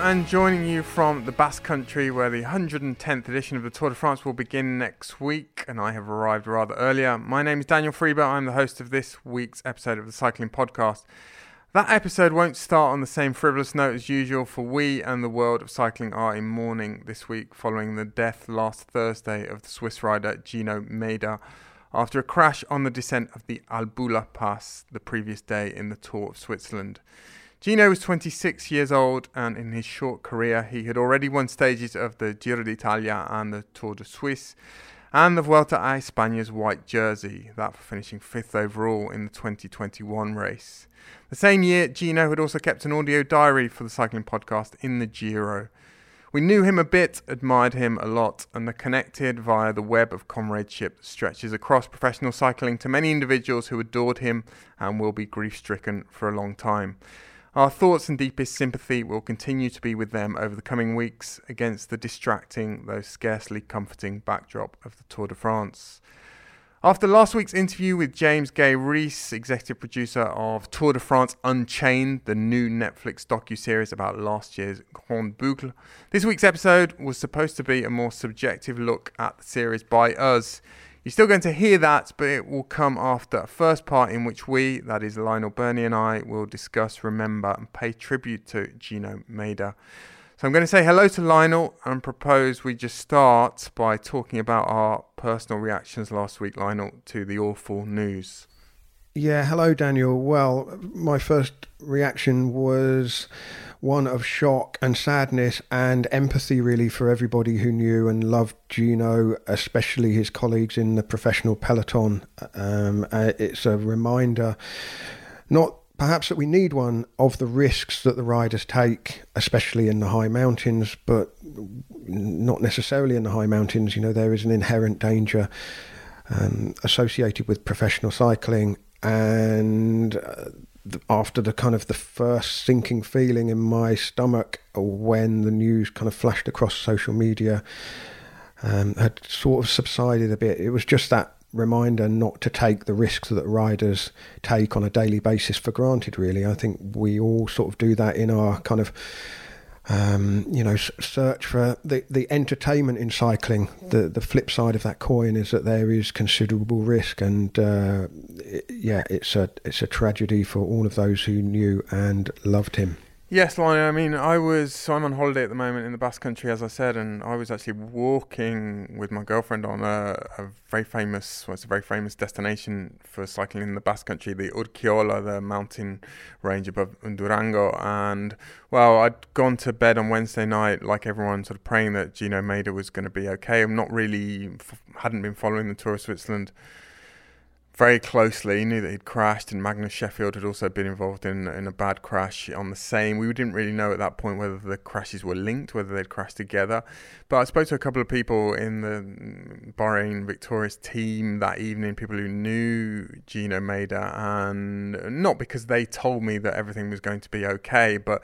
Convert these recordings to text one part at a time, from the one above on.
and joining you from the Basque Country, where the 110th edition of the Tour de France will begin next week, and I have arrived rather earlier. My name is Daniel Friebe. I'm the host of this week's episode of the Cycling Podcast. That episode won't start on the same frivolous note as usual, for we and the world of cycling are in mourning this week following the death last Thursday of the Swiss rider Gino Mäder after a crash on the descent of the Albula Pass the previous day in the Tour of Switzerland. Gino was 26 years old, and in his short career he had already won stages of the Giro d'Italia and the Tour de Suisse and the Vuelta a España's white jersey, that for finishing 5th overall in the 2021 race. The same year, Gino had also kept an audio diary for the Cycling Podcast in the Giro. We knew him a bit, admired him a lot, and are connected via the web of comradeship that stretches across professional cycling to many individuals who adored him and will be grief-stricken for a long time. Our thoughts and deepest sympathy will continue to be with them over the coming weeks against the distracting, though scarcely comforting, backdrop of the Tour de France. After last week's interview with James Gay-Rees, executive producer of Tour de France Unchained, the new Netflix docu-series about last year's Grande Boucle, this week's episode was supposed to be a more subjective look at the series by us. You're still going to hear that, but it will come after a first part in which we, that is Lionel Birnie and I, will discuss, remember and pay tribute to Gino Mäder. So I'm going to say hello to Lionel and propose we just start by talking about our personal reactions last week, Lionel, to the awful news. Yeah, hello Daniel. Well, my first reaction was one of shock and sadness and empathy really for everybody who knew and loved Gino, especially his colleagues in the professional peloton. It's a reminder, not perhaps that we need one, of the risks that the riders take, especially in the high mountains, but not necessarily in the high mountains. You know, there is an inherent danger associated with professional cycling. And after the kind of the first sinking feeling in my stomach when the news kind of flashed across social media had sort of subsided a bit, it was just that reminder not to take the risks that riders take on a daily basis for granted, really. I think we all sort of do that in our kind of search for the entertainment in cycling. The flip side of that coin is that there is considerable risk, and it's a tragedy for all of those who knew and loved him. Yes, Lionel, I mean, I'm on holiday at the moment in the Basque Country, as I said, and I was actually walking with my girlfriend on a very famous destination for cycling in the Basque Country, the Urkiola, the mountain range above Durango. And, well, I'd gone to bed on Wednesday night, like everyone, sort of praying that Gino Mäder was going to be okay. I'm not really, hadn't been following the Tour of Switzerland very closely. Knew that he'd crashed, and Magnus Sheffield had also been involved in a bad crash on the same. We didn't really know at that point whether the crashes were linked, whether they'd crashed together. But I spoke to a couple of people in the Bahrain Victorious team that evening, people who knew Gino Mäder, and not because they told me that everything was going to be okay, but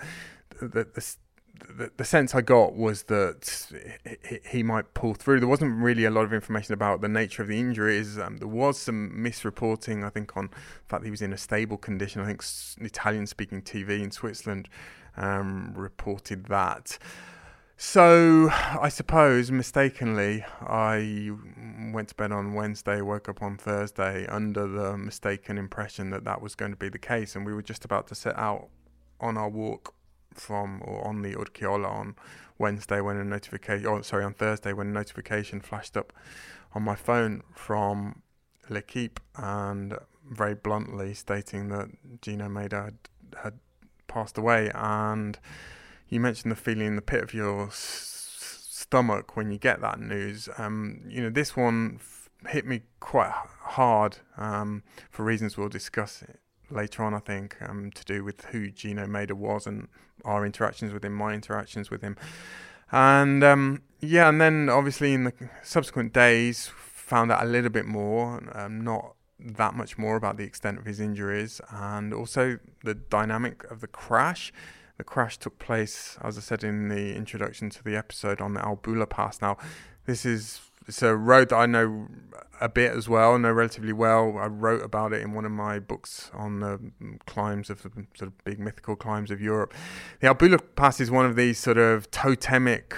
the sense I got was that he might pull through. There wasn't really a lot of information about the nature of the injuries. There was some misreporting, I think, on the fact that he was in a stable condition. I think Italian-speaking TV in Switzerland reported that. So I suppose, mistakenly, I went to bed on Wednesday, woke up on Thursday under the mistaken impression that that was going to be the case, and we were just about to set out on our walk on the Urkiola on Thursday when a notification flashed up on my phone from L'Equipe, and very bluntly stating that Gino Mäder had passed away. And you mentioned the feeling in the pit of your stomach when you get that news. This one hit me quite hard for reasons we'll discuss later on, I think, to do with who Gino Mäder was and our interactions with him, my interactions with him. And and then obviously in the subsequent days found out a little bit more, not that much more, about the extent of his injuries and also the dynamic of the crash. The crash took place, as I said in the introduction to the episode, on the Albula Pass. Now, it's a road that I know a bit as well, know relatively well. I wrote about it in one of my books on the climbs of the sort of big mythical climbs of Europe. The Albula Pass is one of these sort of totemic,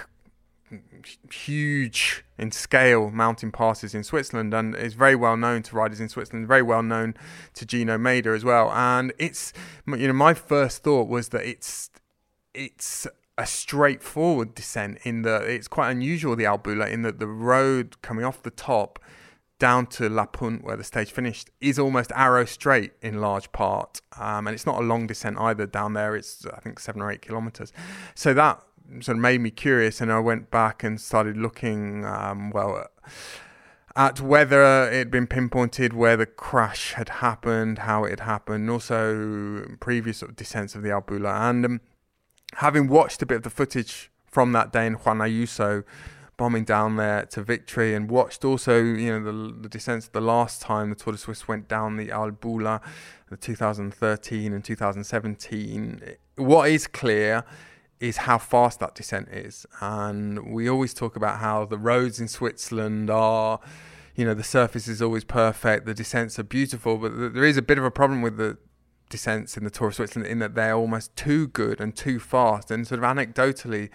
huge in scale mountain passes in Switzerland, and is very well known to riders in Switzerland, very well known to Gino Mäder as well. And it's, my first thought was that it's a straightforward descent, in that it's quite unusual, the Albula, in that the road coming off the top down to La Punt, where the stage finished, is almost arrow straight in large part, and it's not a long descent either down there. It's, I think, 7 or 8 kilometers. So that sort of made me curious, and I went back and started looking at whether it had been pinpointed where the crash had happened, how it had happened, and also previous sort of descents of the Albula. And having watched a bit of the footage from that day in Juan Ayuso bombing down there to victory, and watched also, the descents the last time the Tour de Suisse went down the Albula, the 2013 and 2017, what is clear is how fast that descent is. And we always talk about how the roads in Switzerland are, the surface is always perfect, the descents are beautiful, but there is a bit of a problem with the descents in the Tour of Switzerland, in that they're almost too good and too fast. And sort of anecdotally,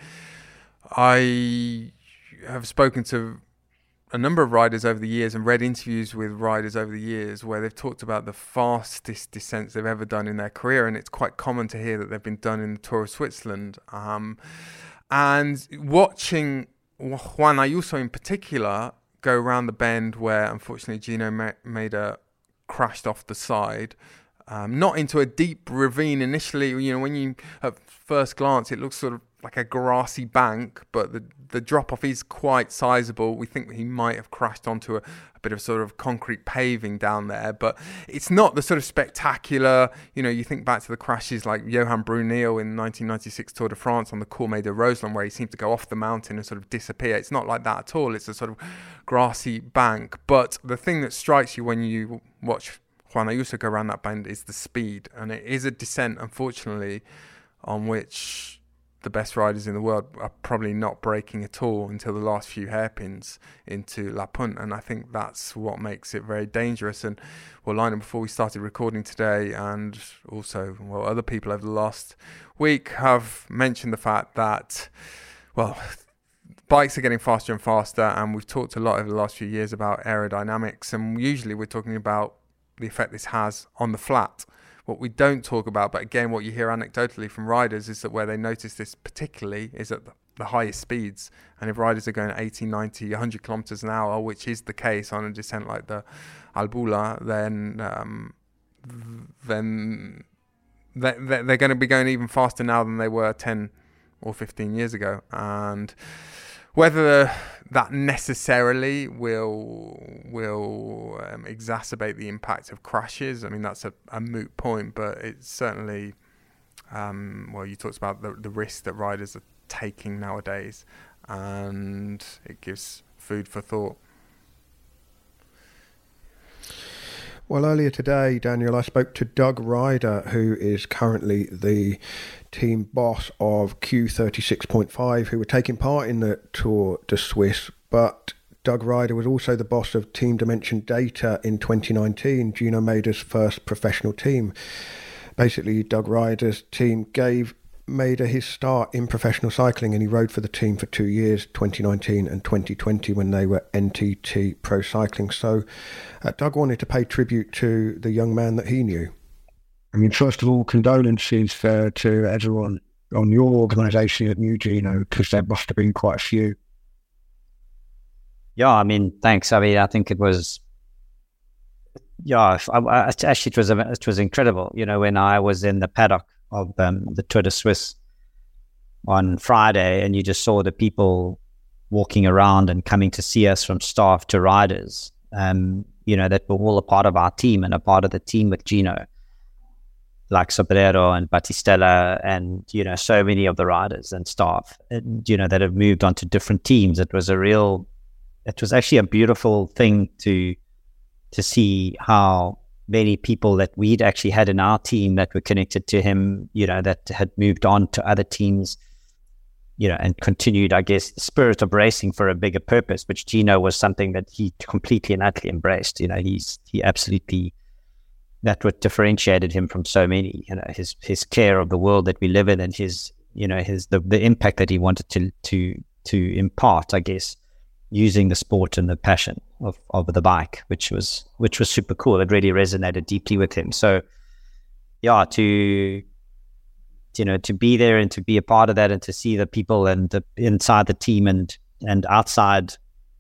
I have spoken to a number of riders over the years and read interviews with riders over the years where they've talked about the fastest descents they've ever done in their career, and it's quite common to hear that they've been done in the Tour of Switzerland. And watching Juan Ayuso in particular go around the bend where unfortunately Gino Mäder crashed off the side, not into a deep ravine initially. When you at first glance it looks sort of like a grassy bank, but the drop off is quite sizable. We think that he might have crashed onto a bit of sort of concrete paving down there, but it's not the sort of spectacular, you think back to the crashes like Johan Bruneel in 1996 Tour de France on the Courmet de Roseland, where he seemed to go off the mountain and sort of disappear. It's not like that at all. It's a sort of grassy bank. But the thing that strikes you when you watch Juan Ayuso go around that bend is the speed, and it is a descent, unfortunately, on which the best riders in the world are probably not braking at all until the last few hairpins into La Punt, and I think that's what makes it very dangerous. And Lionel, before we started recording today, and also other people over the last week have mentioned the fact that bikes are getting faster and faster, and we've talked a lot over the last few years about aerodynamics, and usually we're talking about the effect this has on the flat. What we don't talk about, but again, what you hear anecdotally from riders, is that where they notice this particularly is at the highest speeds. And if riders are going 80, 90, 100 kilometers an hour, which is the case on a descent like the Albula, then they're going to be going even faster now than they were 10 or 15 years ago. And whether that necessarily will exacerbate the impact of crashes, I mean, that's a moot point, but it's certainly, you talked about the risk that riders are taking nowadays, and it gives food for thought. Well, earlier today, Daniel, I spoke to Doug Ryder, who is currently the team boss of Q36.5, who were taking part in the Tour de Suisse. But Doug Ryder was also the boss of Team Dimension Data in 2019, Gino Mäder's first professional team. Basically, Doug Ryder's team gave Mäder his start in professional cycling, and he rode for the team for 2 years, 2019 and 2020, when they were NTT Pro Cycling. So Doug wanted to pay tribute to the young man that he knew. I mean, first of all, condolences to everyone on your organisation that knew Gino, because there must have been quite a few. Yeah, I mean, thanks. I mean, I think it was, actually it was incredible. When I was in the paddock of the Tour de Suisse on Friday, and you just saw the people walking around and coming to see us, from staff to riders, that were all a part of our team and a part of the team with Gino, like Sobrero and Battistella and, so many of the riders and staff, and, that have moved on to different teams. It was actually a beautiful thing to see how many people that we'd actually had in our team that were connected to him, that had moved on to other teams, and continued, I guess, the spirit of racing for a bigger purpose, which Gino was something that he completely and utterly embraced. He absolutely, that what differentiated him from so many, his care of the world that we live in, and the impact that he wanted to impart, I guess, using the sport and the passion of the bike, which was super cool. It really resonated deeply with him. So yeah, to be there and to be a part of that, and to see the people and inside the team and outside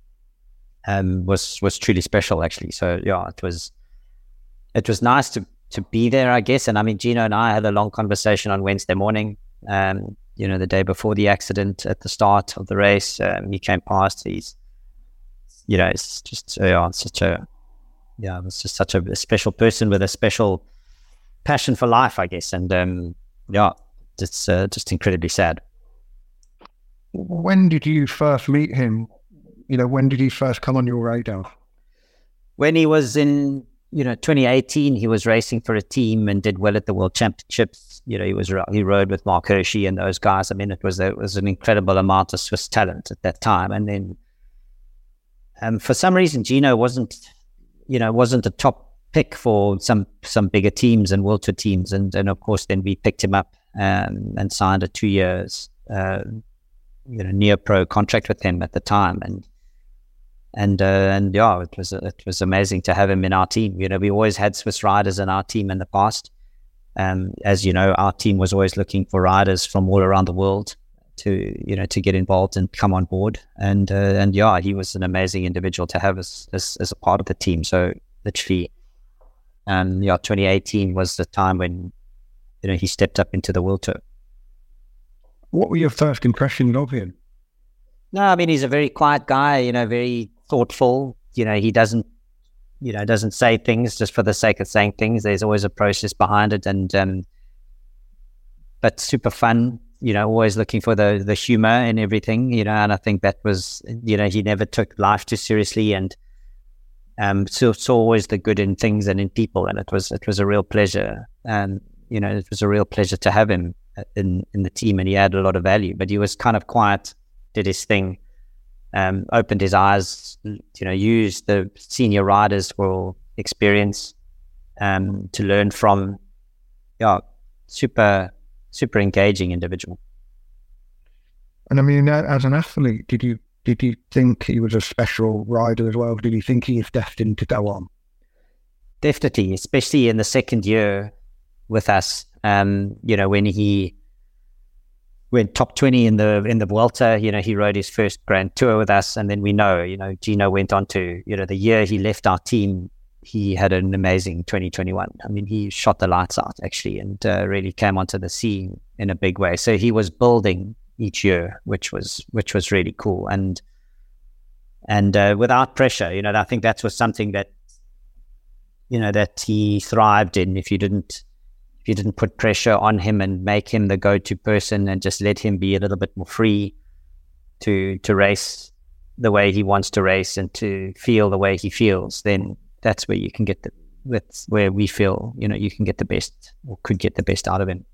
was truly special, actually. So yeah, it was nice to be there, I guess. And I mean, Gino and I had a long conversation on Wednesday morning, the day before the accident at the start of the race. He came past. He's, it's just, it was just such a special person with a special passion for life, I guess. And it's just incredibly sad. When did you first meet him? When did he first come on your radar? When he was in 2018, he was racing for a team and did well at the World Championships. He rode with Mark Hirschi and those guys. I mean, it was an incredible amount of Swiss talent at that time. And then for some reason, Gino wasn't a top pick for some bigger teams and World Tour teams. And of course, then we picked him up and signed a 2 years near pro contract with him at the time. And it was amazing to have him in our team. We always had Swiss riders in our team in the past. As you know, our team was always looking for riders from all around the world to get involved and come on board. And he was an amazing individual to have as a part of the team. So literally, 2018 was the time when he stepped up into the World Tour. What were your first impressions of him? No, I mean, he's a very quiet guy, very thoughtful. He doesn't say things just for the sake of saying things. There's always a process behind it, but super fun, always looking for the humor in everything, and I think that was, he never took life too seriously, and saw always the good in things and in people. And it was a real pleasure. It was a real pleasure to have him in the team, and he added a lot of value, but he was kind of quiet, did his thing, opened his eyes, used the senior riders for experience to learn from. Super engaging individual. And I mean, as an athlete, did you think he was a special rider as well? Did you think he was destined to go on? Definitely, especially in the second year with us. When he went top 20 in the Vuelta, he rode his first Grand Tour with us. And then we know, Gino went on to, the year he left our team, he had an amazing 2021. I mean, he shot the lights out, actually, and really came onto the scene in a big way. So he was building each year, which was really cool. And without pressure, I think that was something that, that he thrived in. If you didn't put pressure on him and make him the go-to person and just let him be a little bit more free to race the way he wants to race and to feel the way he feels, then that's where you can get that's where we feel, you can get the best, or could get the best out of him.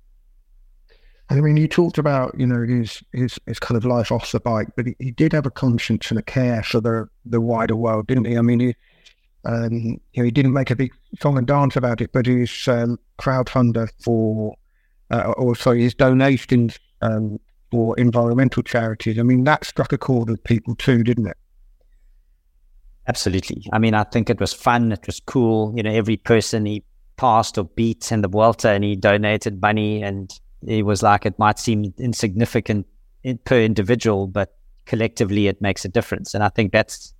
I mean, you talked about, his kind of life off the bike, but he did have a conscience and a care for the wider world, didn't he? I mean, he didn't make a big song and dance about it, but his crowdfunder his donations for environmental charities, I mean, that struck a chord with people too, didn't it? Absolutely. I mean, I think it was fun. It was cool. Every person he passed or beat in the Vuelta, and he donated money, and it was like, it might seem insignificant per individual, but collectively it makes a difference. And I think that's,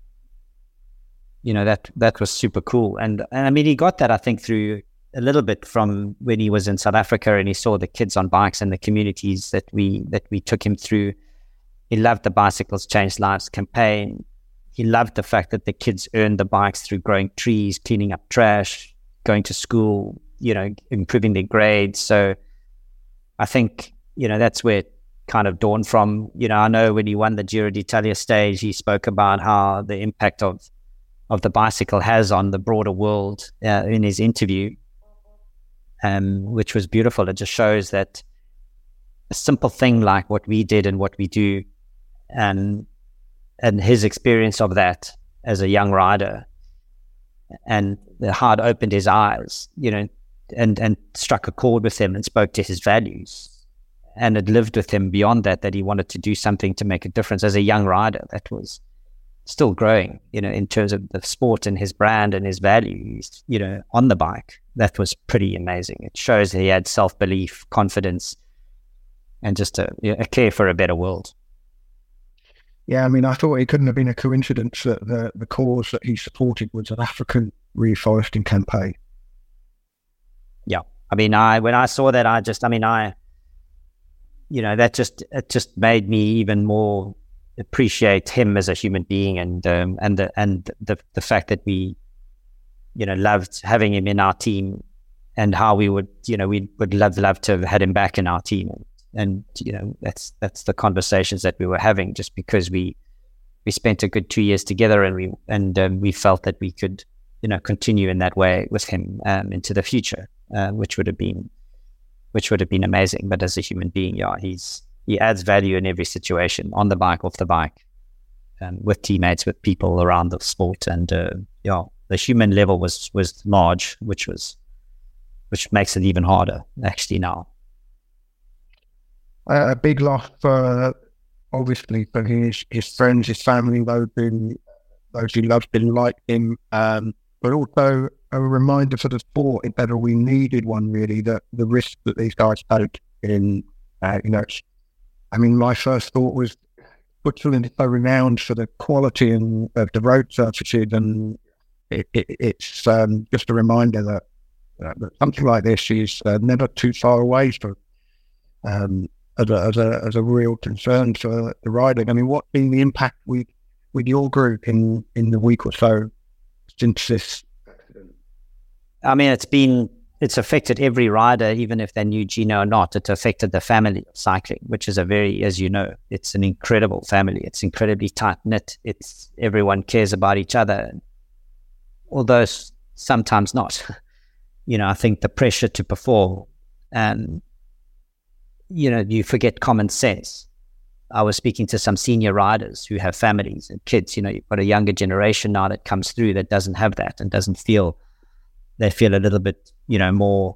that was super cool. And I mean, he got that, I think, through a little bit from when he was in South Africa and he saw the kids on bikes and the communities that we took him through. He loved the Bicycles Change Lives campaign. He loved the fact that the kids earned the bikes through growing trees, cleaning up trash, going to school, improving their grades. So I think, that's where it kind of dawned from. I know when he won the Giro d'Italia stage, he spoke about how the impact of the bicycle has on the broader world in his interview, which was beautiful. It just shows that, a simple thing like what we did and what we do, and his experience of that as a young rider, and how it opened his eyes, and struck a chord with him and spoke to his values, and it lived with him beyond that he wanted to do something to make a difference as a young rider that was still growing, in terms of the sport and his brand and his values, on the bike. That was pretty amazing. It shows that he had self-belief, confidence, and just a care for a better world. Yeah, I mean, I thought it couldn't have been a coincidence that the cause that he supported was an African reforesting campaign. Yeah, I mean, when I saw that, it just made me even more appreciate him as a human being, and the fact that we, loved having him in our team, and how we would love to have had him back in our team. And that's the conversations that we were having, just because we spent a good 2 years together, and we felt that we could continue in that way with him into the future, which would have been amazing. But as a human being, he adds value in every situation, on the bike, off the bike, with teammates, with people around the sport, and the human level was large, which makes it even harder actually now. A big loss for, obviously, for his friends, his family, those who loved him, liked him, but also a reminder for the sport, if ever we needed one, really, that the risk that these guys take in, I mean, my first thought was, Switzerland is so renowned for the quality of the road surfaces, and it's just a reminder that something like this is never too far away for. As a real concern for the riding. I mean, what's been the impact with your group in the week or so since this accident? I mean, it's affected every rider, even if they knew Gino or not. It affected the family of cycling, which is as you know, it's an incredible family. It's incredibly tight knit. Everyone cares about each other, although sometimes not. I think the pressure to perform, and you forget common sense. I was speaking to some senior riders who have families and kids. You've got a younger generation now that comes through that doesn't have that, and they feel a little bit, more,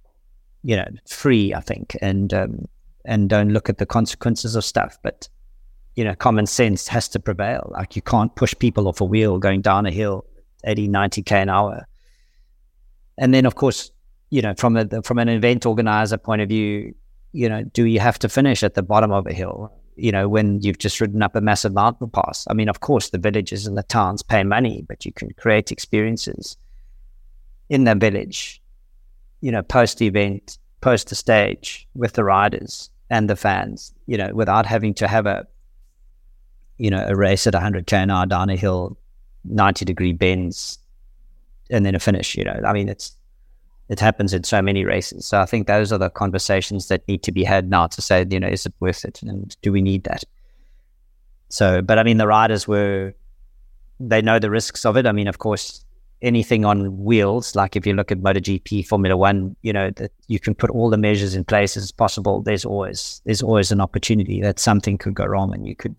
free, I think, and don't look at the consequences of stuff. But, common sense has to prevail. Like, you can't push people off a wheel going down a hill 80, 90k an hour. And then, of course, from an event organizer point of view, do you have to finish at the bottom of a hill, when you've just ridden up a massive mountain pass? I mean, of course, the villages and the towns pay money, but you can create experiences in the village, post-event, post the stage, with the riders and the fans, without having to have a race at 100k an hour down a hill, 90-degree bends, and then a finish. I mean, it happens in so many races. So I think those are the conversations that need to be had now to say, is it worth it? And do we need that? So, but I mean, the riders they know the risks of it. I mean, of course, anything on wheels, like if you look at MotoGP, Formula One, that you can put all the measures in place as possible. There's always an opportunity that something could go wrong,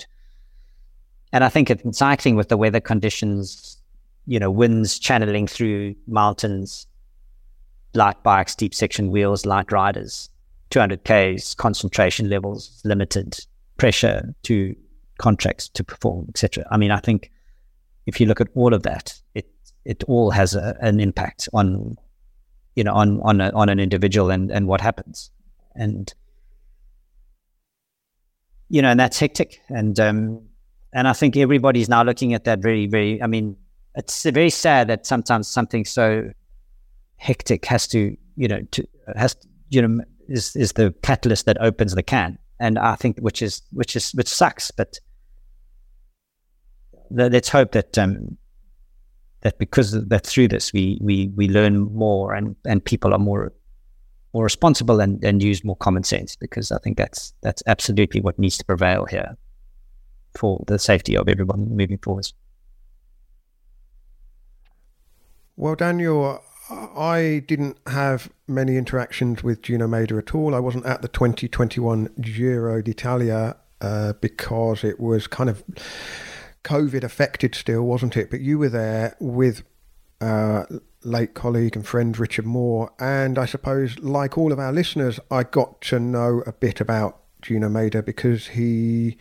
and I think in cycling, with the weather conditions, winds channeling through mountains, light bikes, deep section wheels, light riders, 200 Ks, concentration levels limited, pressure to contracts to perform, etc. I mean, I think if you look at all of that, it all has an impact on an individual and what happens, and and that's hectic, and I think everybody's now looking at that very, very. I mean, it's very sad that sometimes something so hectic is the catalyst that opens the can, and I think which sucks, but let's hope that that through this we learn more, and people are more responsible and use more common sense, because I think that's absolutely what needs to prevail here for the safety of everyone moving forward. Well, Daniel, I didn't have many interactions with Gino Mader at all. I wasn't at the 2021 Giro d'Italia because it was kind of COVID affected still, wasn't it? But you were there with late colleague and friend Richard Moore, and I suppose, like all of our listeners, I got to know a bit about Gino Mader because he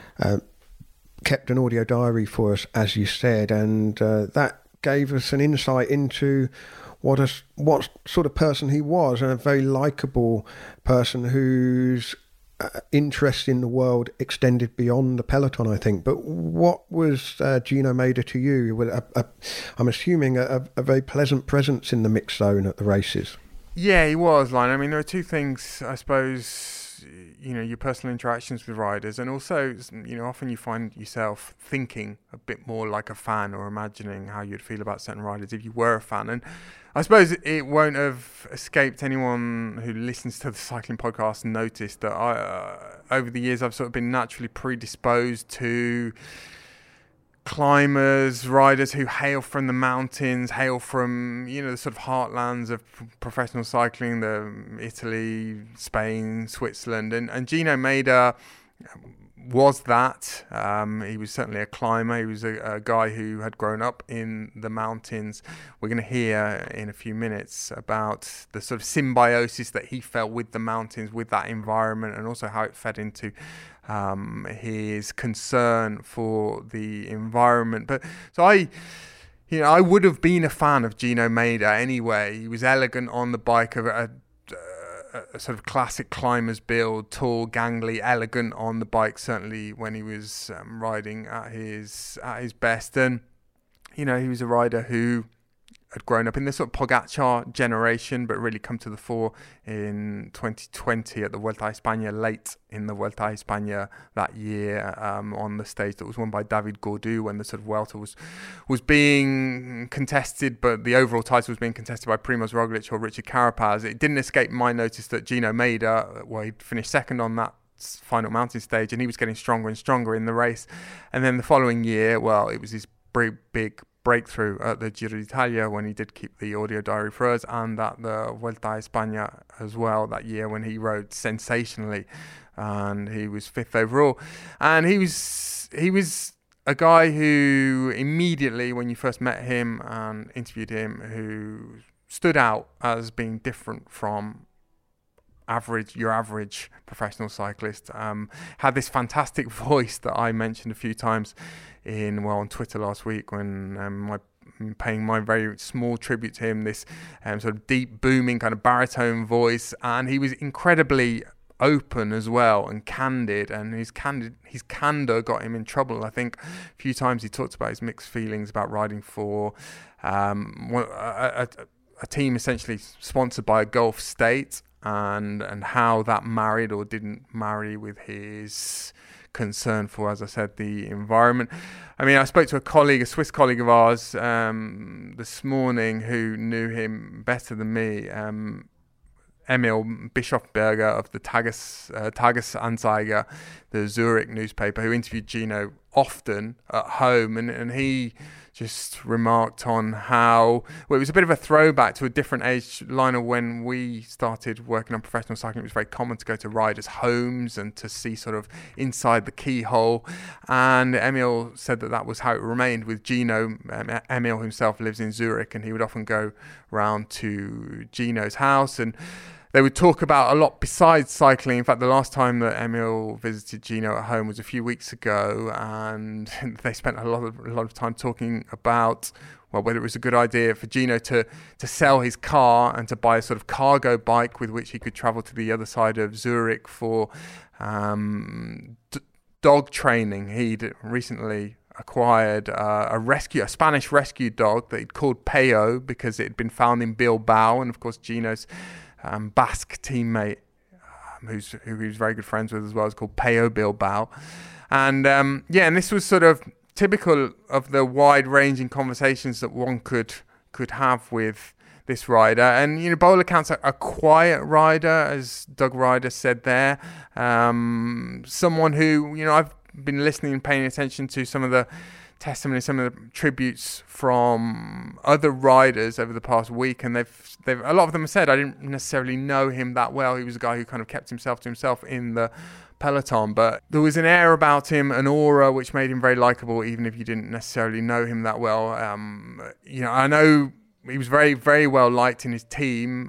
kept an audio diary for us, as you said, and that gave us an insight into what sort of person he was, and a very likable person whose interest in the world extended beyond the peloton, I think. But what was Gino Mader to you? I'm assuming a very pleasant presence in the mixed zone at the races. Yeah, he was, Lionel. I mean, there are two things, I suppose, your personal interactions with riders, and also, often you find yourself thinking a bit more like a fan, or imagining how you'd feel about certain riders if you were a fan. And I suppose it won't have escaped anyone who listens to the cycling podcast and noticed that over the years I've sort of been naturally predisposed to climbers, riders who hail from the mountains, hail from, the sort of heartlands of professional cycling, the Italy, Spain, Switzerland. And Gino Mader was that. He was certainly a climber. He was a guy who had grown up in the mountains. We're going to hear in a few minutes about the sort of symbiosis that he felt with the mountains, with that environment, and also how it fed into his concern for the environment. But so I would have been a fan of Gino Mader anyway. He was elegant on the bike, of a sort of classic climber's build, tall, gangly, elegant on the bike, certainly when he was riding at his best. And he was a rider who had grown up in the sort of Pogacar generation, but really come to the fore in 2020 at the Vuelta a España, late in the Vuelta a España that year, on the stage that was won by David Gaudu, when the sort of Vuelta was being contested, but the overall title was being contested by Primož Roglič or Richard Carapaz. It didn't escape my notice that Gino Mader, he'd finished second on that final mountain stage, and he was getting stronger and stronger in the race. And then the following year, it was his big breakthrough at the Giro d'Italia, when he did keep the audio diary for us, and at the Vuelta a España as well that year, when he rode sensationally and he was fifth overall. And he was a guy who immediately, when you first met him and interviewed him, who stood out as being different from your average professional cyclist. Had this fantastic voice that I mentioned a few times on Twitter last week, when paying my very small tribute to him, this sort of deep, booming kind of baritone voice. And he was incredibly open as well, and candid, and his candor got him in trouble. I think a few times he talked about his mixed feelings about riding for a team essentially sponsored by a Gulf state, and how that married or didn't marry with his concern for, as I said, the environment. I mean, I spoke to a Swiss colleague of ours this morning, who knew him better than me, Emil Bischofberger of the Tagesanzeiger, the Zurich newspaper, who interviewed Gino often at home, and he just remarked on how it was a bit of a throwback to a different age, Lionel. When we started working on professional cycling, it was very common to go to riders' homes and to see sort of inside the keyhole. And Emil said that was how it remained with Gino. Emil himself lives in Zurich, and he would often go round to Gino's house, and they would talk about a lot besides cycling. In fact, the last time that Emil visited Gino at home was a few weeks ago, and they spent a lot of time talking about whether it was a good idea for Gino to sell his car and to buy a sort of cargo bike with which he could travel to the other side of Zurich for dog training. He'd recently acquired a Spanish rescue dog that he'd called Peo, because it had been found in Bilbao, and of course Gino's Basque teammate, who he was very good friends with as well, is called Peo Bilbao. And and this was sort of typical of the wide-ranging conversations that one could have with this rider. And Bola Count's a quiet rider, as Doug Ryder said there. Someone who I've been listening and paying attention to some of the testimony, some of the tributes from other riders over the past week, and they've a lot of them have said, I didn't necessarily know him that well. He was a guy who kind of kept himself to himself in the peloton, but there was an air about him, an aura, which made him very likable, even if you didn't necessarily know him that well. I know he was very, very well liked in his team.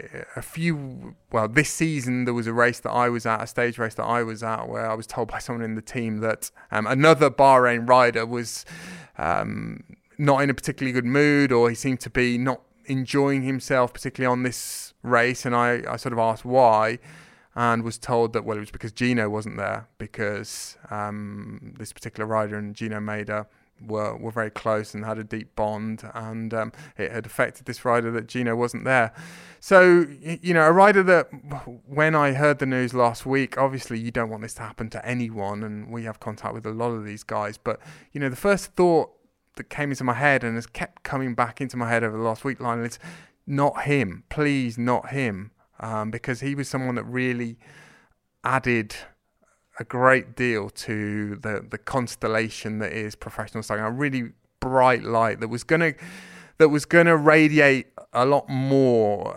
This season there was a race that I was at, a stage race that I was at, where I was told by someone in the team that another Bahrain rider was not in a particularly good mood, or he seemed to be not enjoying himself particularly on this race, and I sort of asked why, and was told that, it was because Gino wasn't there, because this particular rider and Gino Mader were very close and had a deep bond, and it had affected this rider that Gino wasn't there. So, a rider that, when I heard the news last week, obviously you don't want this to happen to anyone, and we have contact with a lot of these guys, but, the first thought that came into my head and has kept coming back into my head over the last week, Lionel, it's not him. Please, not him. Because he was someone that really added a great deal to the constellation that is professional cycling. A really bright light that was gonna radiate a lot more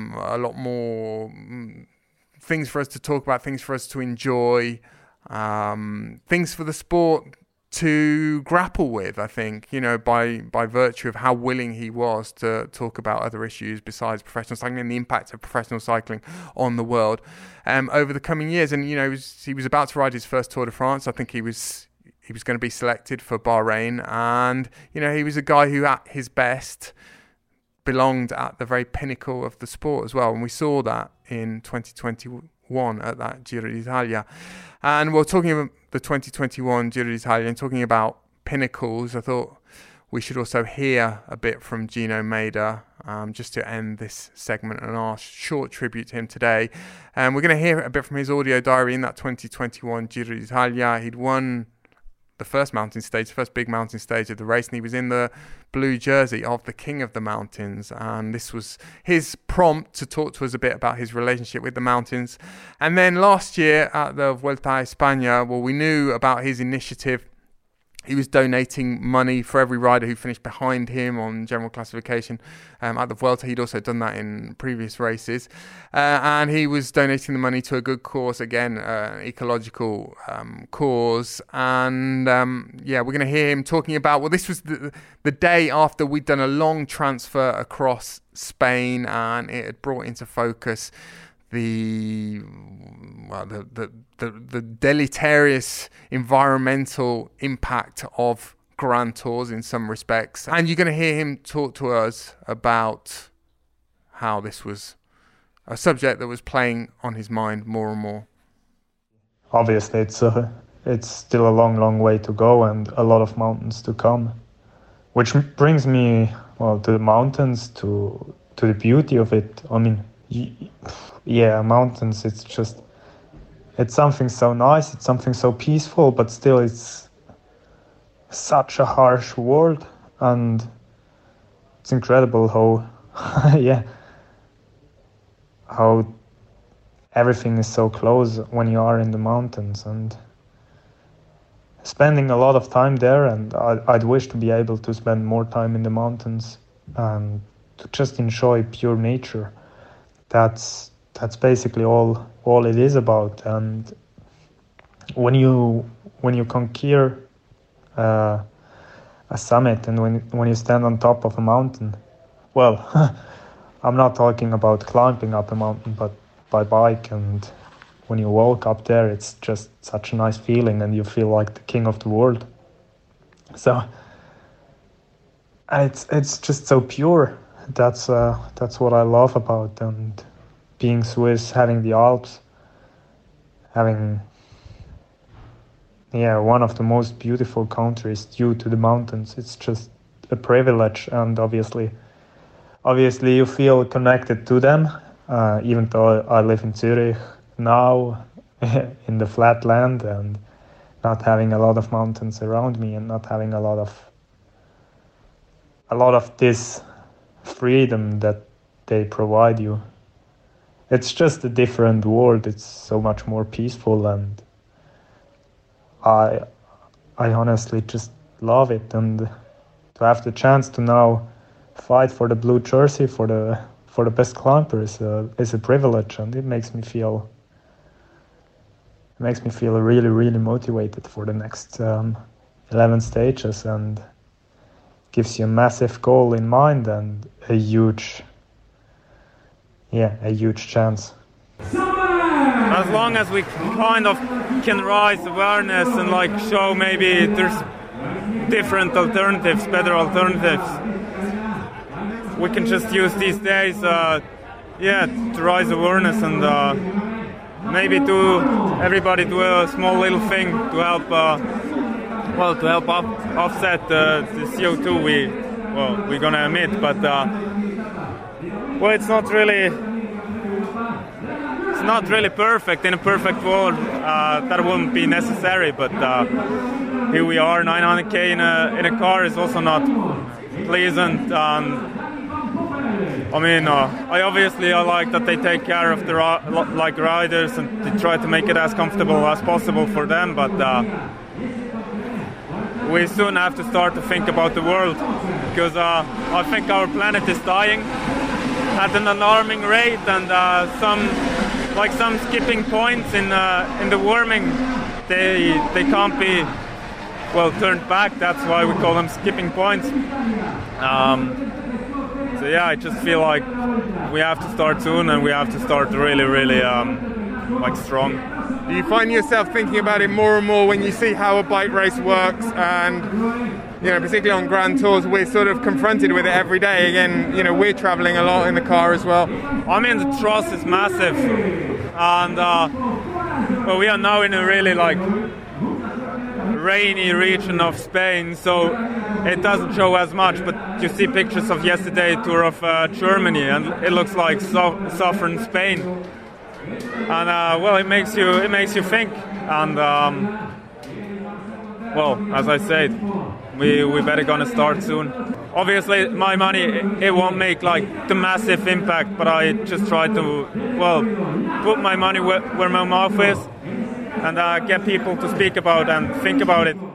things for us to talk about, things for us to enjoy, things for the sport to grapple with, I think, by virtue of how willing he was to talk about other issues besides professional cycling and the impact of professional cycling on the world over the coming years. And, he was about to ride his first Tour de France. I think he was going to be selected for Bahrain. And, he was a guy who at his best belonged at the very pinnacle of the sport as well. And we saw that in 2021 at that Giro d'Italia. And we're talking about the 2021 Giro d'Italia and talking about pinnacles. I thought we should also hear a bit from Gino Mader just to end this segment and our short tribute to him today. We're going to hear a bit from his audio diary in that 2021 Giro d'Italia. He'd won the first big mountain stage of the race, and he was in the blue jersey of the King of the Mountains, and this was his prompt to talk to us a bit about his relationship with the mountains. And then last year at the Vuelta a España, we knew about his initiative. He was donating money for every rider who finished behind him on general classification at the Vuelta. He'd also done that in previous races. And he was donating the money to a good cause, again, ecological cause. And we're going to hear him talking about, this was the day after we'd done a long transfer across Spain, and it had brought into focus the deleterious environmental impact of Grand Tours in some respects. And you're going to hear him talk to us about how this was a subject that was playing on his mind more and more. Obviously, it's still a long way to go and a lot of mountains to come, which brings me to the mountains, to the beauty of it. I mean, mountains, it's something so nice, it's something so peaceful, but still it's such a harsh world, and it's incredible how everything is so close when you are in the mountains, and spending a lot of time there, and I'd wish to be able to spend more time in the mountains and to just enjoy pure nature. That's basically all it is about. And when you conquer a summit, and when you stand on top of a mountain, I'm not talking about climbing up a mountain, but by bike, and when you walk up there, it's just such a nice feeling, and you feel like the king of the world. So it's just so pure. That's what I love about, and being Swiss, having the Alps, having one of the most beautiful countries due to the mountains. It's just a privilege, and obviously you feel connected to them, even though I live in Zurich now in the flat land, and not having a lot of mountains around me, and not having a lot of this freedom that they provide you. It's just a different world. It's so much more peaceful, and I honestly just love it, and to have the chance to now fight for the blue jersey for the best climber is a privilege, and it makes me feel really, really motivated for the next 11 stages, and gives you a massive goal in mind and a huge chance. As long as we kind of can raise awareness and like show maybe there's different alternatives, better alternatives, we can just use these days to raise awareness and maybe everybody do a small little thing to help offset the CO2 we're gonna emit, but it's not really perfect. In a perfect world, that wouldn't be necessary. But here we are, 900k in a car is also not pleasant. I like that they take care of the riders and they try to make it as comfortable as possible for them. But we soon have to start to think about the world, because I think our planet is dying at an alarming rate, and some skipping points in the warming, they can't be turned back. That's why we call them skipping points. I just feel like we have to start soon, and we have to start really, really strong. Do you find yourself thinking about it more and more when you see how a bike race works? And particularly on Grand Tours, we're sort of confronted with it every day. Again, we're traveling a lot in the car as well. The truss is massive, and we are now in a really rainy region of Spain, so it doesn't show as much. But you see pictures of yesterday tour of Germany, and it looks like southern Spain, and it makes you think. And as I said, we better gonna start soon. Obviously, my money, it won't make the massive impact, but I just try to put my money where my mouth is, and get people to speak about and think about it.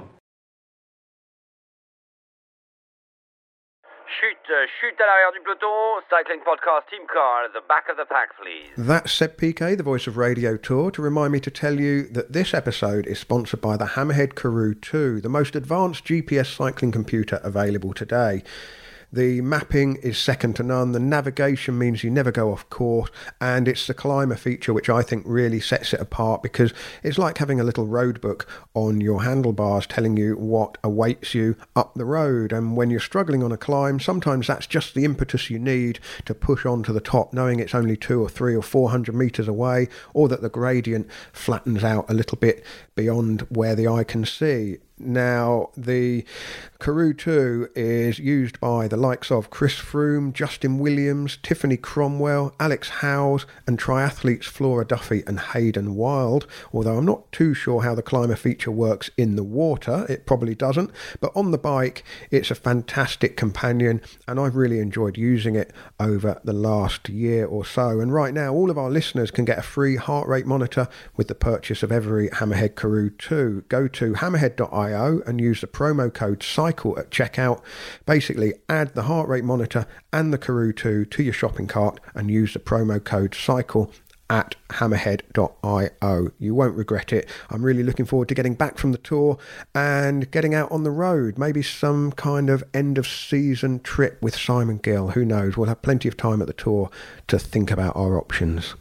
Chute à l'arrière du peloton, Cycling Podcast Team Car at the back of the pack, please. That's Seb Piquet, the voice of Radio Tour, to remind me to tell you that this episode is sponsored by the Hammerhead Karoo 2, the most advanced GPS cycling computer available today. The mapping is second to none, the navigation means you never go off course, and it's the climber feature which I think really sets it apart, because it's like having a little road book on your handlebars telling you what awaits you up the road. And when you're struggling on a climb, sometimes that's just the impetus you need to push on to the top, knowing it's only 200 or 300 or 400 metres away, or that the gradient flattens out a little bit beyond where the eye can see. Now, the Karoo 2 is used by the likes of Chris Froome, Justin Williams, Tiffany Cromwell, Alex Howes, and triathletes Flora Duffy and Hayden Wild, although I'm not too sure how the climber feature works in the water. It probably doesn't, but on the bike it's a fantastic companion, and I've really enjoyed using it over the last year or so. And right now all of our listeners can get a free heart rate monitor with the purchase of every Hammerhead Karoo 2. Go to hammerhead.io and use the promo code CYCLE at checkout. Basically, add the heart rate monitor and the Karoo 2 to your shopping cart and use the promo code CYCLE at hammerhead.io. You won't regret it. I'm really looking forward to getting back from the tour and getting out on the road. Maybe some kind of end of season trip with Simon Gill. Who knows? We'll have plenty of time at the tour to think about our options.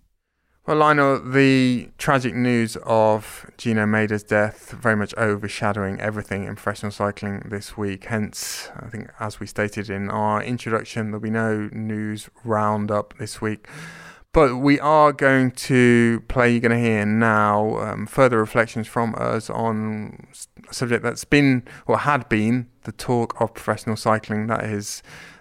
Well, Lionel, the tragic news of Gino Mäder's death very much overshadowing everything in professional cycling this week. Hence, I think, as we stated in our introduction, there'll be no news roundup this week. But we are going to play, you're going to hear now, further reflections from us on a subject that's been, or had been, the talk of professional cycling. That is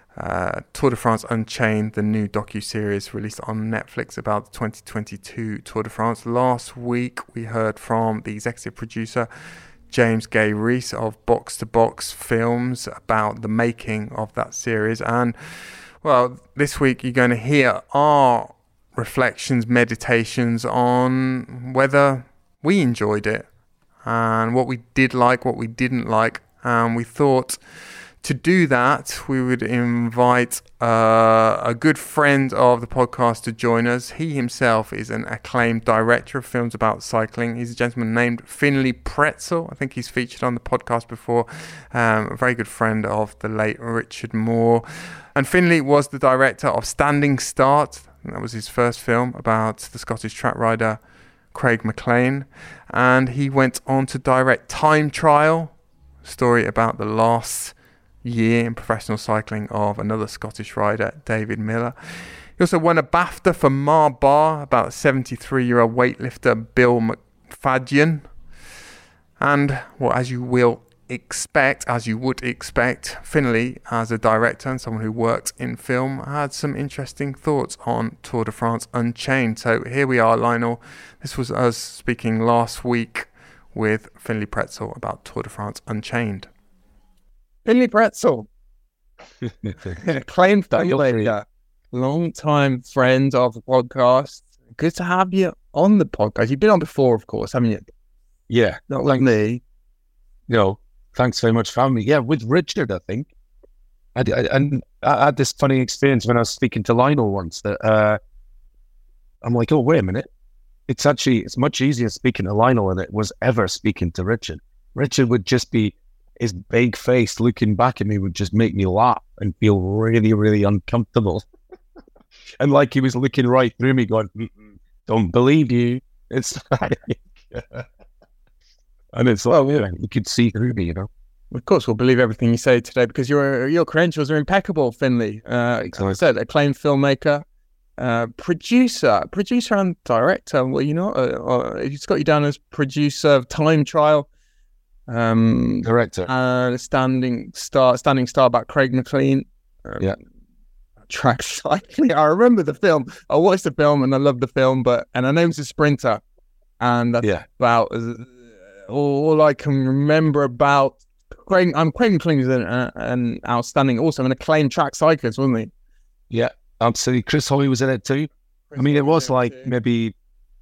Tour de France Unchained, the new docu-series released on Netflix about the 2022 Tour de France. Last week we heard from the executive producer James Gay Rees of Box to Box Films about the making of that series, and well, this week you're going to hear our reflections, meditations on whether we enjoyed it and what we did like, what we didn't like, and we thought to do that, we would invite a good friend of the podcast to join us. He himself is an acclaimed director of films about cycling. He's a gentleman named Finlay Pretzel. I think he's featured on the podcast before. A very good friend of the late Richard Moore. And Finlay was the director of Standing Start. That was his first film about the Scottish track rider Craig MacLean. And he went on to direct Time Trial, a story about the last year in professional cycling of another Scottish rider, David Miller. He also won a BAFTA for Mar Bar about 73-year-old weightlifter Bill McFadden. And, well, as you would expect, Finlay, as a director and someone who worked in film, had some interesting thoughts on Tour de France Unchained. So here we are, Lionel. This was us speaking last week with Finlay Pretzel about Tour de France Unchained. Finlay Pretzel, acclaimed filmmaker, long-time friend of the podcast. Good to have you on the podcast. You've been on before, of course, haven't you? Yeah. Not like me. No, thanks very much for having me. Yeah, with Richard, I think. I had this funny experience when I was speaking to Lionel once that I'm like, oh, wait a minute. It's much easier speaking to Lionel than it was ever speaking to Richard. Richard would just be, his big face looking back at me would just make me laugh and feel really, really uncomfortable. And like he was looking right through me going, don't believe you. It's like, and it's like, yeah, you could see through me, you know. Of course, we'll believe everything you say today because your credentials are impeccable, Finlay. Like I said, acclaimed filmmaker, producer and director. Well, you know, he's got you down as producer of Time Trial. Director. Standing Start about Craig MacLean. Yeah. Track cycling. I remember the film. I watched the film and I loved the film, and her name's a sprinter, and that's about all I can remember about Craig. Craig MacLean is an outstanding, also an acclaimed track cyclist, wasn't he? Yeah, absolutely. Chris Hoy was in it too. It was like maybe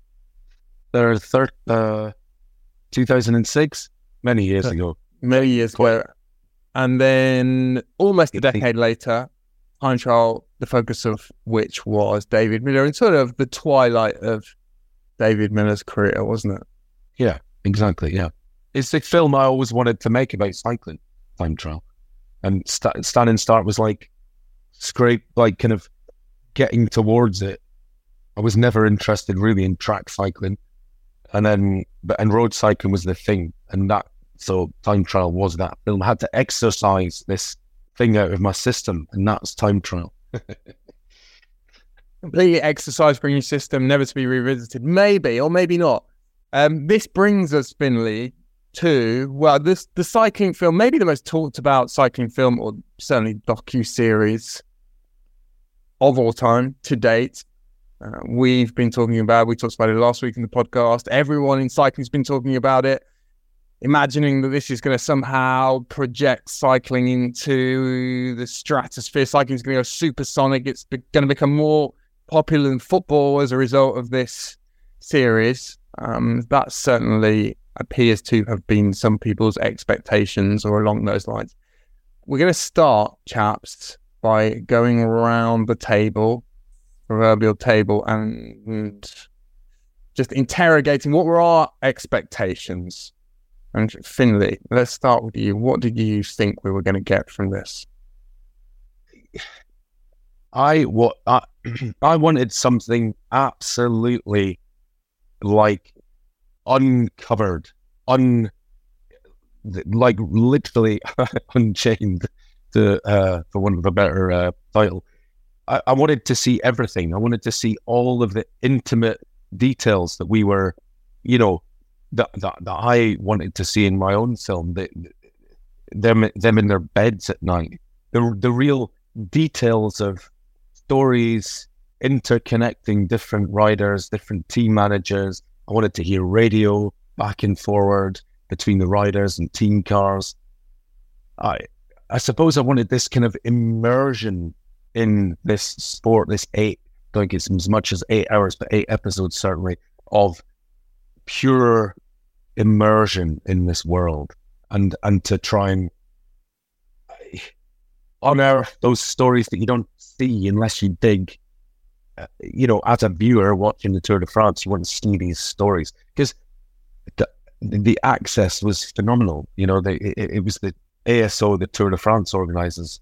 2006. Many years ago. And then almost a decade later, Time Trial, the focus of which was David Miller, and sort of the twilight of David Miller's career, wasn't it? Yeah, exactly, yeah. It's the film I always wanted to make about cycling, Time Trial. And Standing Start was like kind of getting towards it. I was never interested really in track cycling. And road cycling was the thing. So Time Trial was that film. I had to exercise this thing out of my system, and that's Time Trial. Completely exercise from your system, never to be revisited. Maybe, or maybe not. This brings us, Finlay, to, the cycling film, maybe the most talked about cycling film, or certainly docu-series of all time to date. We talked about it last week in the podcast. Everyone in cycling has been talking about it, imagining that this is going to somehow project cycling into the stratosphere. Cycling is going to go supersonic. It's going to become more popular than football as a result of this series. That certainly appears to have been some people's expectations or along those lines. We're going to start, chaps, by going around the proverbial table, and just interrogating what were our expectations. And Finlay, let's start with you. What did you think we were going to get from this? I wanted something absolutely like uncovered, like literally unchained, for want of a better title. I wanted to see everything. I wanted to see all of the intimate details that we were, that I wanted to see in my own film. Them in their beds at night. The real details of stories interconnecting different riders, different team managers. I wanted to hear radio back and forward between the riders and team cars. I suppose I wanted this kind of immersion in this sport, this don't think it's as much as 8 hours, but 8 episodes certainly, of pure immersion in this world. and to try and unearth those stories that you don't see unless you dig. As a viewer watching the Tour de France, you want to see these stories because the access was phenomenal. It was the ASO, the Tour de France organizers,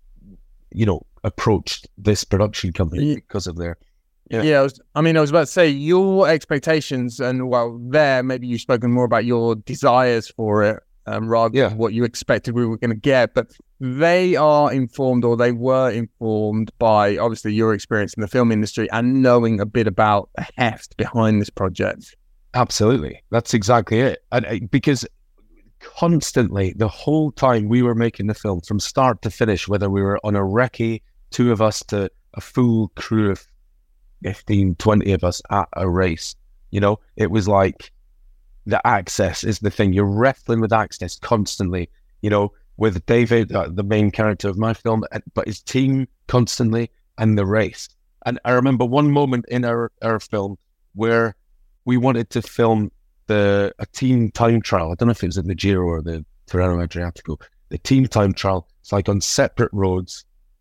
approached this production company because of their. I was about to say your expectations, and maybe you've spoken more about your desires for it rather than what you expected we were going to get. But they are informed, or they were informed by obviously your experience in the film industry and knowing a bit about the heft behind this project. Absolutely, that's exactly it. And because constantly, the whole time we were making the film, from start to finish, whether we were on a recce, 2 of us, to a full crew of 15, 20 of us at a race, it was like the access is the thing. You're wrestling with access constantly, with David, the main character of my film, but his team constantly, and the race. And I remember one moment in our film where we wanted to film a team time trial. I don't know if it was in the Giro or the Tirreno Adriatico. The team time trial, it's like on separate roads,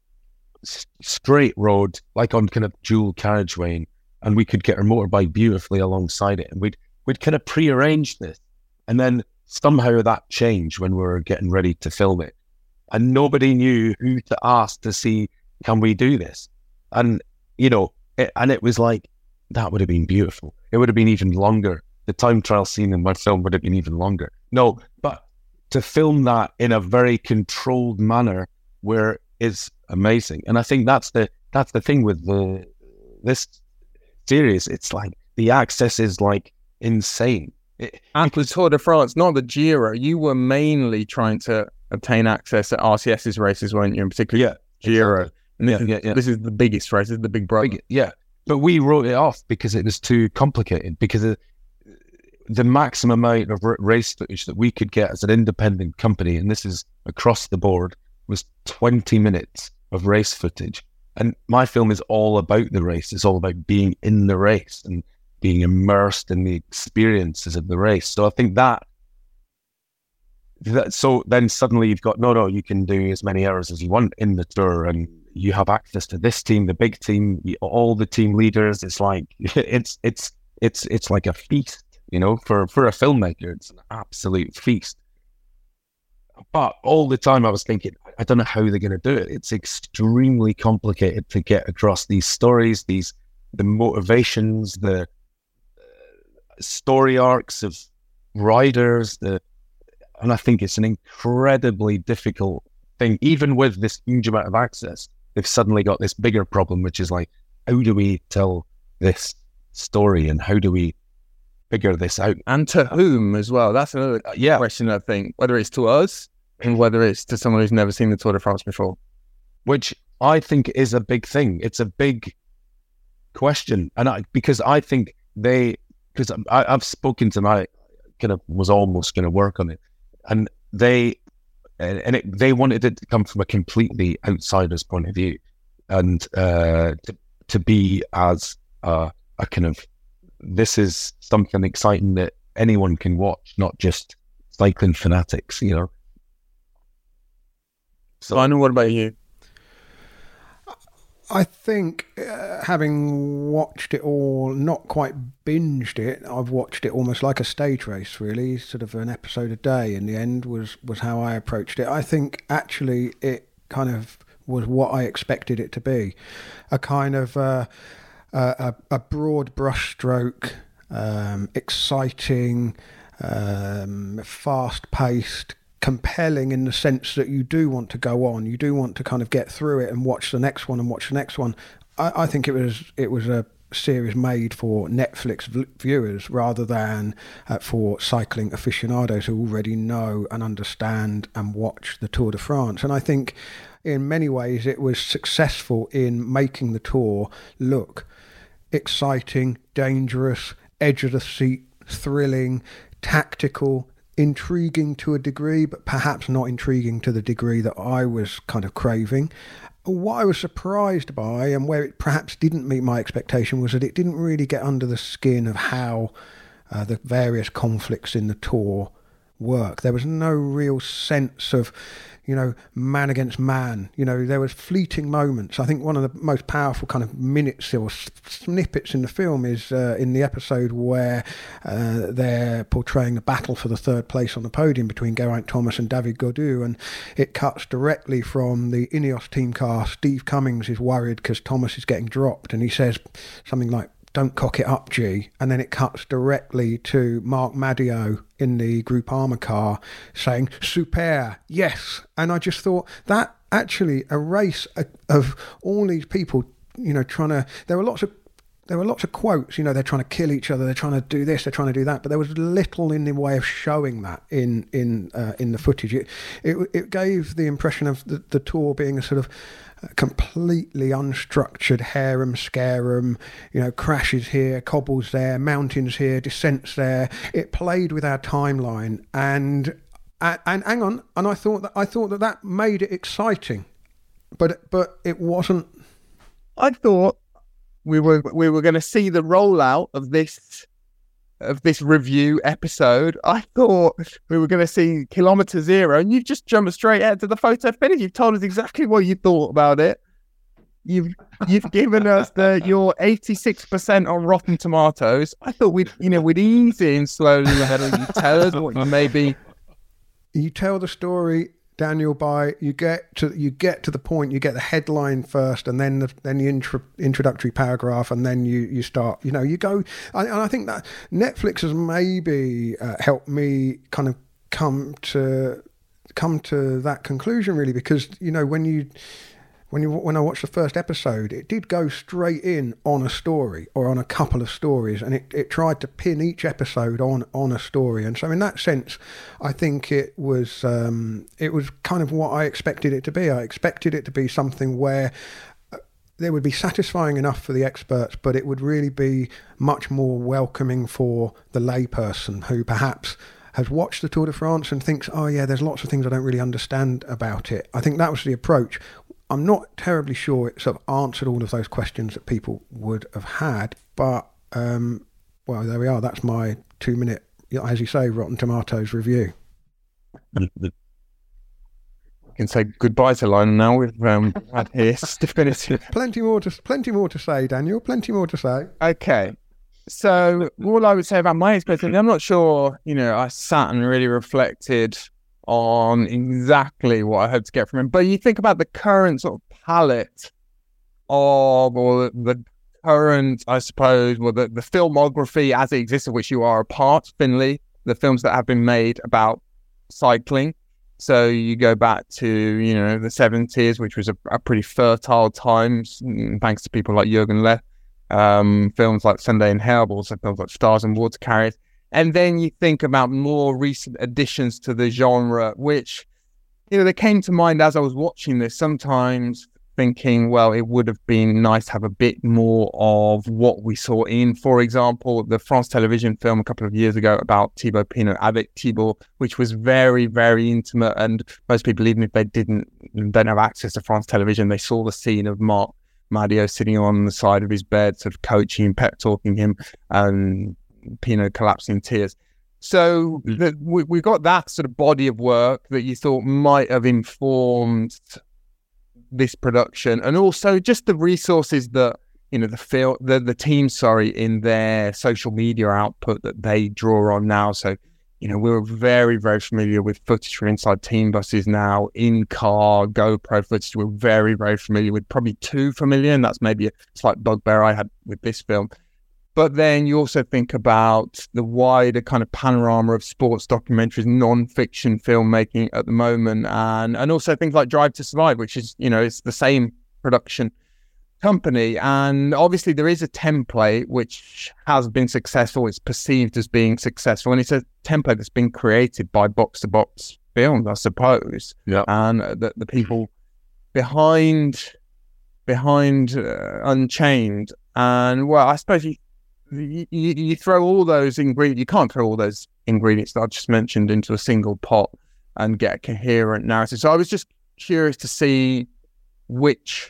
straight road, like on kind of dual carriageway, and we could get our motorbike beautifully alongside it, and we'd kind of pre-arranged this, and then somehow that changed when we were getting ready to film it, and nobody knew who to ask to see, can we do this? And it was like, that would have been beautiful. It would have been even longer. The time trial scene in my film would have been even longer. No, but to film that in a very controlled manner where is amazing. And I think that's the thing with this series. It's like the access is like insane. And the Tour de France, not the Giro. You were mainly trying to obtain access at RCS's races, weren't you? In particular, Giro. Exactly. And this is the biggest race. This is the big brother. But we wrote it off because it was too complicated. Because of the maximum amount of race footage that we could get as an independent company, and this is across the board, was 20 minutes of race footage. And my film is all about the race. It's all about being in the race and being immersed in the experiences of the race. So I think that so then suddenly you've got, no, you can do as many hours as you want in the tour, and you have access to this team, the big team, all the team leaders. It's like, it's like a feast, for a filmmaker. It's an absolute feast. But all the time I was thinking, I don't know how they're going to do it. It's extremely complicated to get across these stories, the motivations, the story arcs of riders, and I think it's an incredibly difficult thing. Even with this huge amount of access, they've suddenly got this bigger problem, which is like, how do we tell this story and how do we figure this out? And to whom as well? That's another question, I think, whether it's to us and whether it's to someone who's never seen the Tour de France before. Which I think is a big thing. It's a big question. And because I've spoken to my, was almost going to work on it. And they wanted it to come from a completely outsider's point of view, and to be as a kind of, this is something exciting that anyone can watch, not just cycling fanatics, So, Simon, what about you? I think having watched it all, not quite binged it, I've watched it almost like a stage race, really, sort of an episode a day in the end was how I approached it. I think actually it kind of was what I expected it to be, a kind of a broad brushstroke, exciting, fast-paced, compelling in the sense that you do want to go on, you do want to kind of get through it and watch the next one and watch the next one. I think it was a series made for Netflix viewers rather than for cycling aficionados who already know and understand and watch the Tour de France. And I think in many ways it was successful in making the Tour look exciting, dangerous, edge of the seat, thrilling, tactical, intriguing to a degree, but perhaps not intriguing to the degree that I was kind of craving. What I was surprised by, and where it perhaps didn't meet my expectation, was that it didn't really get under the skin of how the various conflicts in the Tour work. There was no real sense of, man against man. There was fleeting moments. I think one of the most powerful kind of minutes or snippets in the film is in the episode where they're portraying the battle for the third place on the podium between Geraint Thomas and David Gaudu, and it cuts directly from the Ineos team car. Steve Cummings is worried because Thomas is getting dropped, and he says something like, "Don't cock it up, G." And then it cuts directly to Mark Madio in the Groupama car saying, "Super, yes." And I just thought that actually a race of all these people, trying to, there were lots of quotes, they're trying to kill each other, they're trying to do this, they're trying to do that, but there was little in the way of showing that in the footage. It gave the impression of the Tour being a sort of completely unstructured harem scarum, crashes here, cobbles there, mountains here, descents there. It played with our timeline, and hang on, and I thought that made it exciting, but it wasn't. I thought we were going to see the rollout of this review episode. I thought we were going to see Kilometre Zero, and you've just jumped straight out to the photo finish. You've told us exactly what you thought about it. You've given us your 86% on Rotten Tomatoes. I thought we'd ease in slowly. You tell us what you maybe. You tell the story, Daniel, by you get to the point. You get the headline first, and then the introductory paragraph, and then you start. You go. And I think that Netflix has maybe helped me kind of come to that conclusion, really, because when I watched the first episode, it did go straight in on a story or on a couple of stories, and it tried to pin each episode on a story. And so in that sense, I think it was kind of what I expected it to be. I expected it to be something where there would be satisfying enough for the experts, but it would really be much more welcoming for the layperson who perhaps has watched the Tour de France and thinks, oh yeah, there's lots of things I don't really understand about it. I think that was the approach. I'm not terribly sure it sort of answered all of those questions that people would have had, but well, there we are. That's my 2-minute, as you say, Rotten Tomatoes review. We can say goodbye to Lionel now. We've had his definitive. Plenty more to say, Daniel. Plenty more to say. Okay. So all I would say about my experience, I'm not sure, I sat and really reflected on exactly what I hope to get from him. But you think about the current sort of palette of, or the current, I suppose, well, the filmography as it exists, of which you are a part, Finley, the films that have been made about cycling. So you go back to, the 70s, which was a pretty fertile time, thanks to people like Jürgen Leff. Films like Sunday in Hell, but also films like Stars and Water Carriers. And then you think about more recent additions to the genre, which, they came to mind as I was watching this, sometimes thinking, well, it would have been nice to have a bit more of what we saw in, for example, the France Television film a couple of years ago about Thibaut Pinot avec Thibaut, which was very, very intimate. And most people, even if they don't have access to France Television, they saw the scene of Mark Madio sitting on the side of his bed, sort of coaching, pep talking him, and Pinot collapsing in tears. So we got that sort of body of work that you thought might have informed this production, and also just the resources that the team, in their social media output that they draw on now. So we're very, very familiar with footage from inside team buses now, in-car GoPro footage. We're very, very familiar with, probably too familiar, and that's maybe a slight bugbear I had with this film. But then you also think about the wider kind of panorama of sports documentaries, non-fiction filmmaking at the moment, and also things like Drive to Survive, which is, it's the same production company. And obviously there is a template which has been successful. It's perceived as being successful, and it's a template that's been created by Box to Box Films, I suppose. Yeah. And the people behind Unchained. And well, I suppose you throw all those ingredients. You can't throw all those ingredients that I just mentioned into a single pot and get a coherent narrative. So I was just curious to see which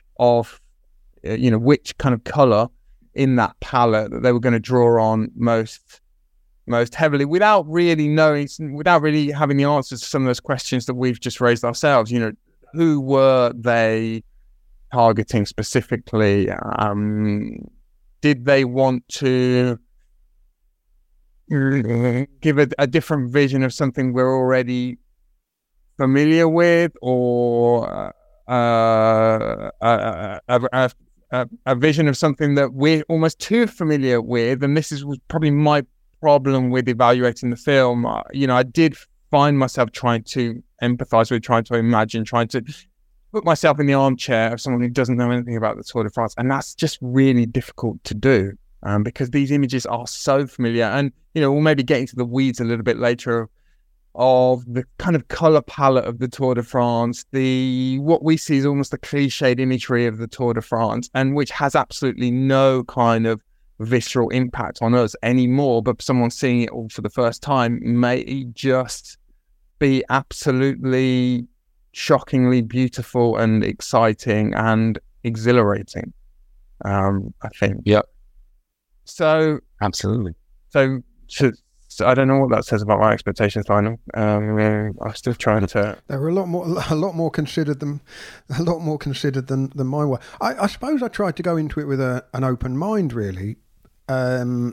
kind of colour in that palette that they were going to draw on most most heavily without really having the answers to some of those questions that we've just raised ourselves. You know, who were they targeting specifically? Did they want to give a different vision of something we're already familiar with, or a vision of something that we're almost too familiar with? And this was probably my problem with evaluating the film. You know, I did find myself trying to empathize with, trying to imagine, trying to put myself in the armchair of someone who doesn't know anything about the Tour de France, and that's just really difficult to do, because these images are so familiar. And you know, we'll maybe get into the weeds a little bit later of the kind of color palette of the Tour de France, what we see is almost the cliched imagery of the Tour de France, and which has absolutely no kind of visceral impact on us anymore. But someone seeing it all for the first time may just be absolutely shockingly beautiful and exciting and exhilarating. I think. Yeah. So absolutely. So I don't know what that says about my expectations, Lionel. I'm still trying to. They were a lot more considered than mine were. I suppose I tried to go into it with an open mind, really, and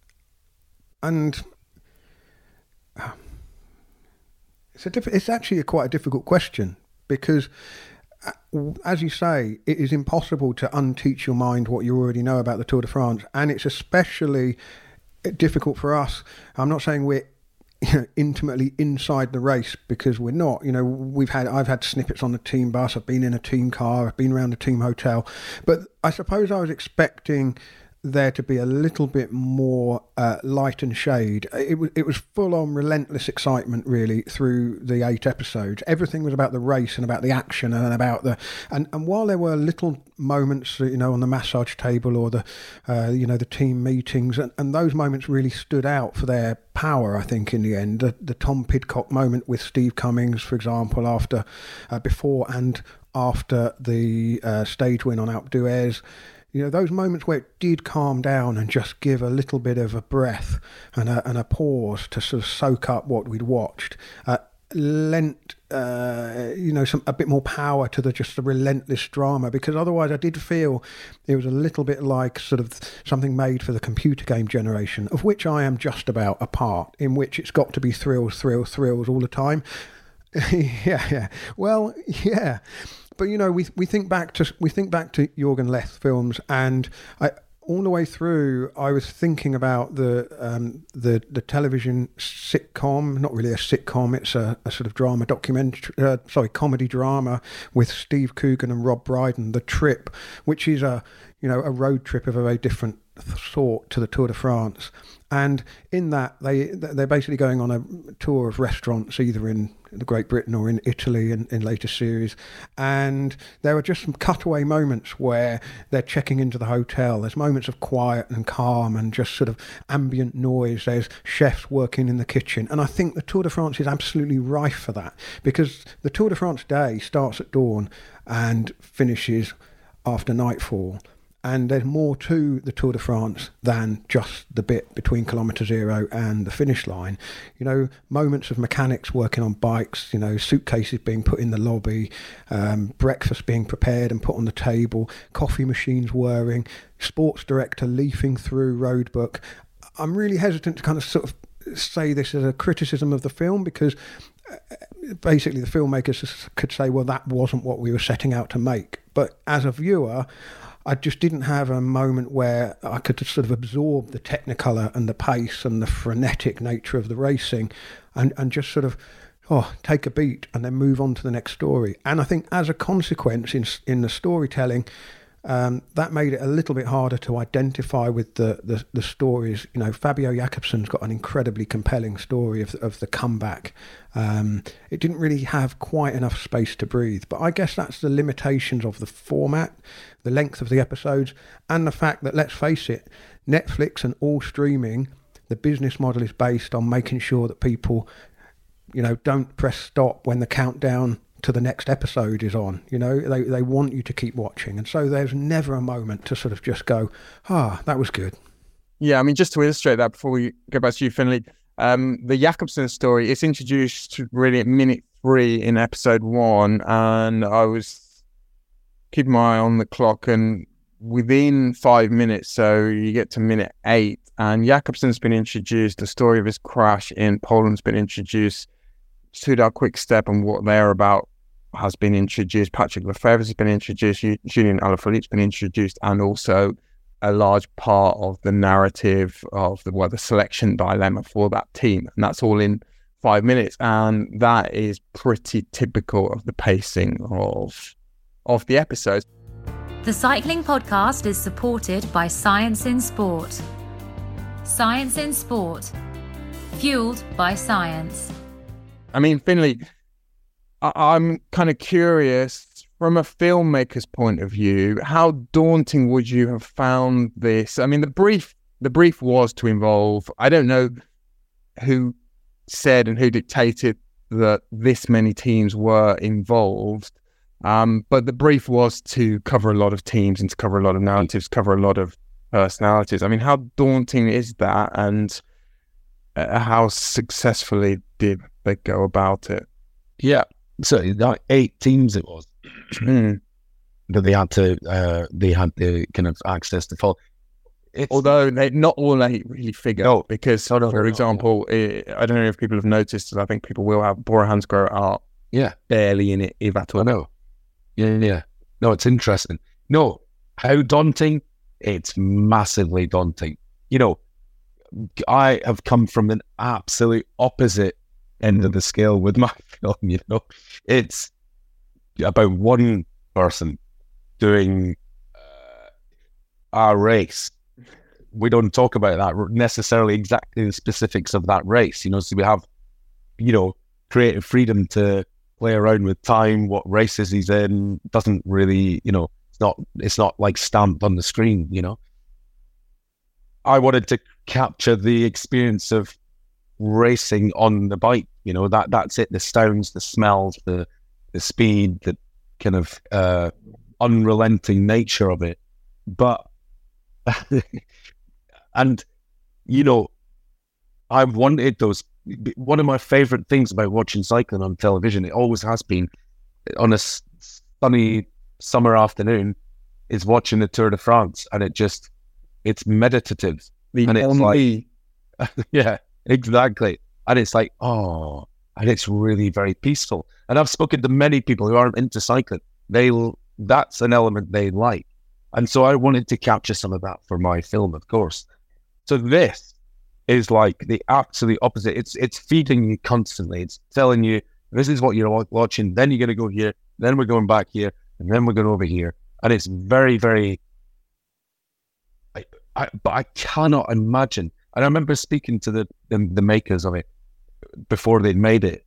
it's actually quite a difficult question, because, as you say, it is impossible to unteach your mind what you already know about the Tour de France, and it's especially difficult for us. I'm not saying we're intimately inside the race, because we're not. You know, I've had snippets on the team bus, I've been in a team car, I've been around the team hotel, but I suppose I was expecting there to be a little bit more light and shade. It was full on relentless excitement, really, through the 8 episodes. Everything was about the race and about the action and about and while there were little moments, you know, on the massage table or the the team meetings, and those moments really stood out for their power, I think, in the end. The Tom Pidcock moment with Steve Cummings, for example, before and after the stage win on Alpe d'Huez. You know, those moments where it did calm down and just give a little bit of a breath and a pause to sort of soak up what we'd watched, lent a bit more power to the relentless drama, because otherwise I did feel it was a little bit like sort of something made for the computer game generation, of which I am just about a part, in which it's got to be thrills all the time. yeah. Well, yeah. But you know, we think back to Jürgen Leth films, and all the way through, I was thinking about the television sitcom. Not really a sitcom; it's a sort of comedy drama with Steve Coogan and Rob Brydon, The Trip, which is a road trip of a very different sort to the Tour de France. And in that, they're basically going on a tour of restaurants, either in Great Britain or in Italy in later series. And there are just some cutaway moments where they're checking into the hotel. There's moments of quiet and calm and just sort of ambient noise. There's chefs working in the kitchen. And I think the Tour de France is absolutely rife for that, because the Tour de France day starts at dawn and finishes after nightfall. And there's more to the Tour de France than just the bit between kilometre 0 and the finish line. You know, moments of mechanics working on bikes, you know, suitcases being put in the lobby, breakfast being prepared and put on the table, coffee machines whirring, sports director leafing through Roadbook. I'm really hesitant to kind of sort of say this as a criticism of the film, because basically the filmmakers could say, well, that wasn't what we were setting out to make. But as a viewer, I just didn't have a moment where I could sort of absorb the technicolor and the pace and the frenetic nature of the racing and just sort of take a beat and then move on to the next story. And I think as a consequence in the storytelling, that made it a little bit harder to identify with the stories. You know, Fabio Jakobsen's got an incredibly compelling story of the comeback. It didn't really have quite enough space to breathe, but I guess that's the limitations of the format, the length of the episodes, and the fact that, let's face it, Netflix and all streaming, the business model is based on making sure that people, you know, don't press stop when the countdown to the next episode is on. You know, they want you to keep watching, and so there's never a moment to sort of just go, that was good. Yeah, I mean, just to illustrate that before we go back to you, Finley, the Jakobsen story, it's introduced really at minute 3 in episode 1, and I was keeping my eye on the clock, and within 5 minutes, so you get to minute 8, and Jakobsen's been introduced, the story of his crash in Poland's been introduced, Soudal Quick-Step and what they're about has been introduced, Patrick Lefevre has been introduced, Julien Alaphilippe's been introduced, and also a large part of the narrative of the selection dilemma for that team, and that's all in 5 minutes, and that is pretty typical of the pacing of the episodes. The Cycling Podcast is supported by Science in Sport. Science in Sport, fueled by science. I mean, Finley, I'm kind of curious, from a filmmaker's point of view, how daunting would you have found this? I mean, the brief was to involve, I don't know who said and who dictated that this many teams were involved, but the brief was to cover a lot of teams and to cover a lot of narratives, cover a lot of personalities. I mean, how daunting is that, and how successfully did they go about it? Yeah, so like 8 teams it was. That they had the kind of access to follow. Although not all 8 really figure, because for example, I don't know if people have noticed, I think people will have, Bora Hansgrohe are barely in it, if at all. I know. Yeah. No, it's interesting. No, how daunting? It's massively daunting. You know, I have come from an absolute opposite end of the scale with my film, you know. It's about one person doing our race. We don't talk about that necessarily exactly the specifics of that race, you know, so we have, you know, creative freedom to play around with time, what races he's in, doesn't really, you know, it's not like stamped on the screen, you know. I wanted to capture the experience of racing on the bike, you know, that's it, the sounds, the smells, the speed, the kind of unrelenting nature of it. But and you know, I wanted those. One of my favorite things about watching cycling on television, it always has been, on a sunny summer afternoon, is watching the Tour de France, and it's meditative, and it's like yeah, exactly, and it's like, oh, and it's really very peaceful. And I've spoken to many people who aren't into cycling. That's an element they like. And so I wanted to capture some of that for my film, of course. So this is like the absolute opposite. It's feeding you constantly. It's telling you, this is what you're watching, then you're going to go here, then we're going back here, and then we're going over here. And it's very, very... But I cannot imagine. And I remember speaking to the makers of it before they'd made it.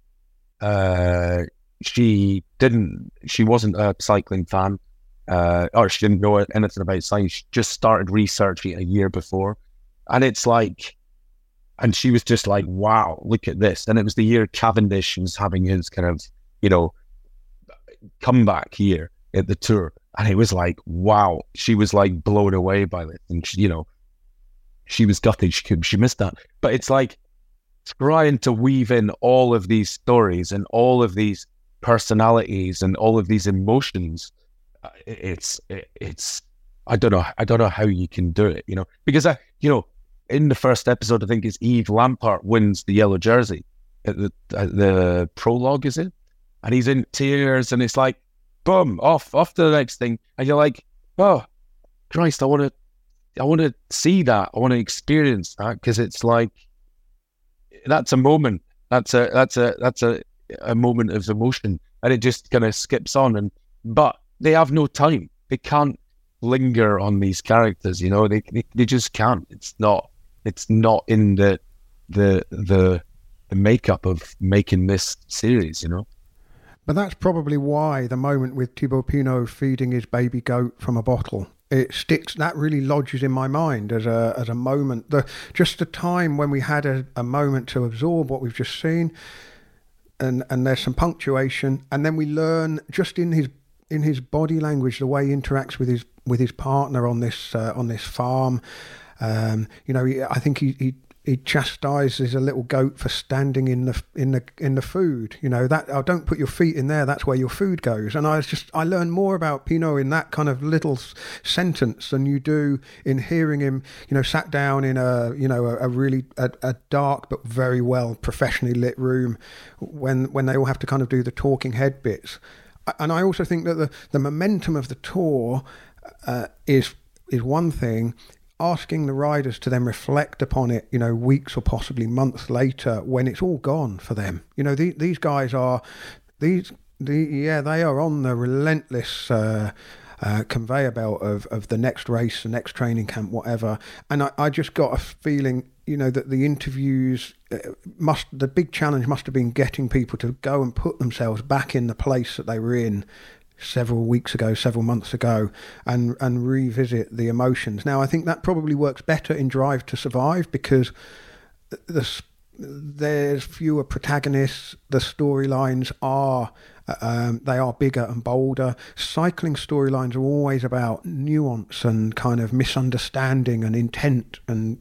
She wasn't a cycling fan, or she didn't know anything about cycling. She just started researching a year before, and it's like, and she was just like, wow, look at this. And it was the year Cavendish was having his kind of, you know, comeback here at the Tour, and it was like, wow, she was like blown away by this, and she, you know, she was gutted she missed that. But it's like trying to weave in all of these stories and all of these personalities and all of these emotions. It's I don't know how you can do it, you know, because you know, in the first episode, I think it's Yves Lampart wins the yellow jersey at the prologue, is it? And he's in tears, and it's like, boom, off to the next thing, and you're like, oh Christ, I want to see that, I want to experience that, because it's like, that's a moment, that's a moment of emotion, and it just kind of skips on. But they have no time, they can't linger on these characters, you know, they just can't. It's not in the makeup of making this series, you know. But that's probably why the moment with Thibaut Pinot feeding his baby goat from a bottle, it sticks, that really lodges in my mind as a moment, just a time when we had a moment to absorb what we've just seen, and there's some punctuation, and then we learn just in his body language, the way he interacts with his partner on this farm, I think he chastises a little goat for standing in the food. That don't put your feet in there. That's where your food goes. And I learned more about Pinault in that kind of little sentence than you do in hearing him, sat down in a really dark but very well professionally lit room when they all have to kind of do the talking head bits. And I also think that the momentum of the tour is one thing. Asking the riders to then reflect upon it, weeks or possibly months later when it's all gone for them. These guys are, they are on the relentless conveyor belt of the next race, the next training camp, whatever. And I just got a feeling, that the interviews the big challenge must have been getting people to go and put themselves back in the place that they were in several weeks ago, several months ago, and revisit the emotions. Now, I think that probably works better in Drive to Survive because there's fewer protagonists. The storylines are they are bigger and bolder. Cycling storylines are always about nuance and kind of misunderstanding and intent, and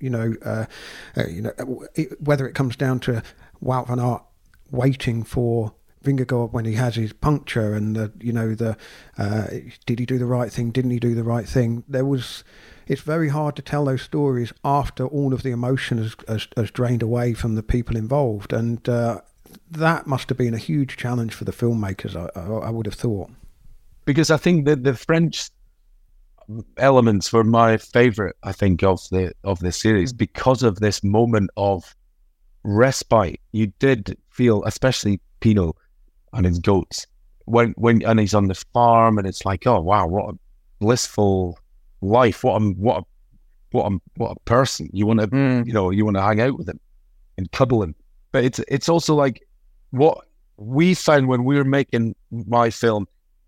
whether it comes down to Wout van Aert waiting for Vingegaard when he has his puncture, and did he do the right thing? Didn't he do the right thing? It's very hard to tell those stories after all of the emotion has drained away from the people involved, and that must have been a huge challenge for the filmmakers. I would have thought, because I think that the French elements were my favorite. I think of the series because of this moment of respite. You did feel, especially Pinault and his goats, when he's on the farm, and it's like, oh wow, what a blissful life! What a person! You want to, you want to hang out with him and cuddle him. But it's also like what we found when we were making my film.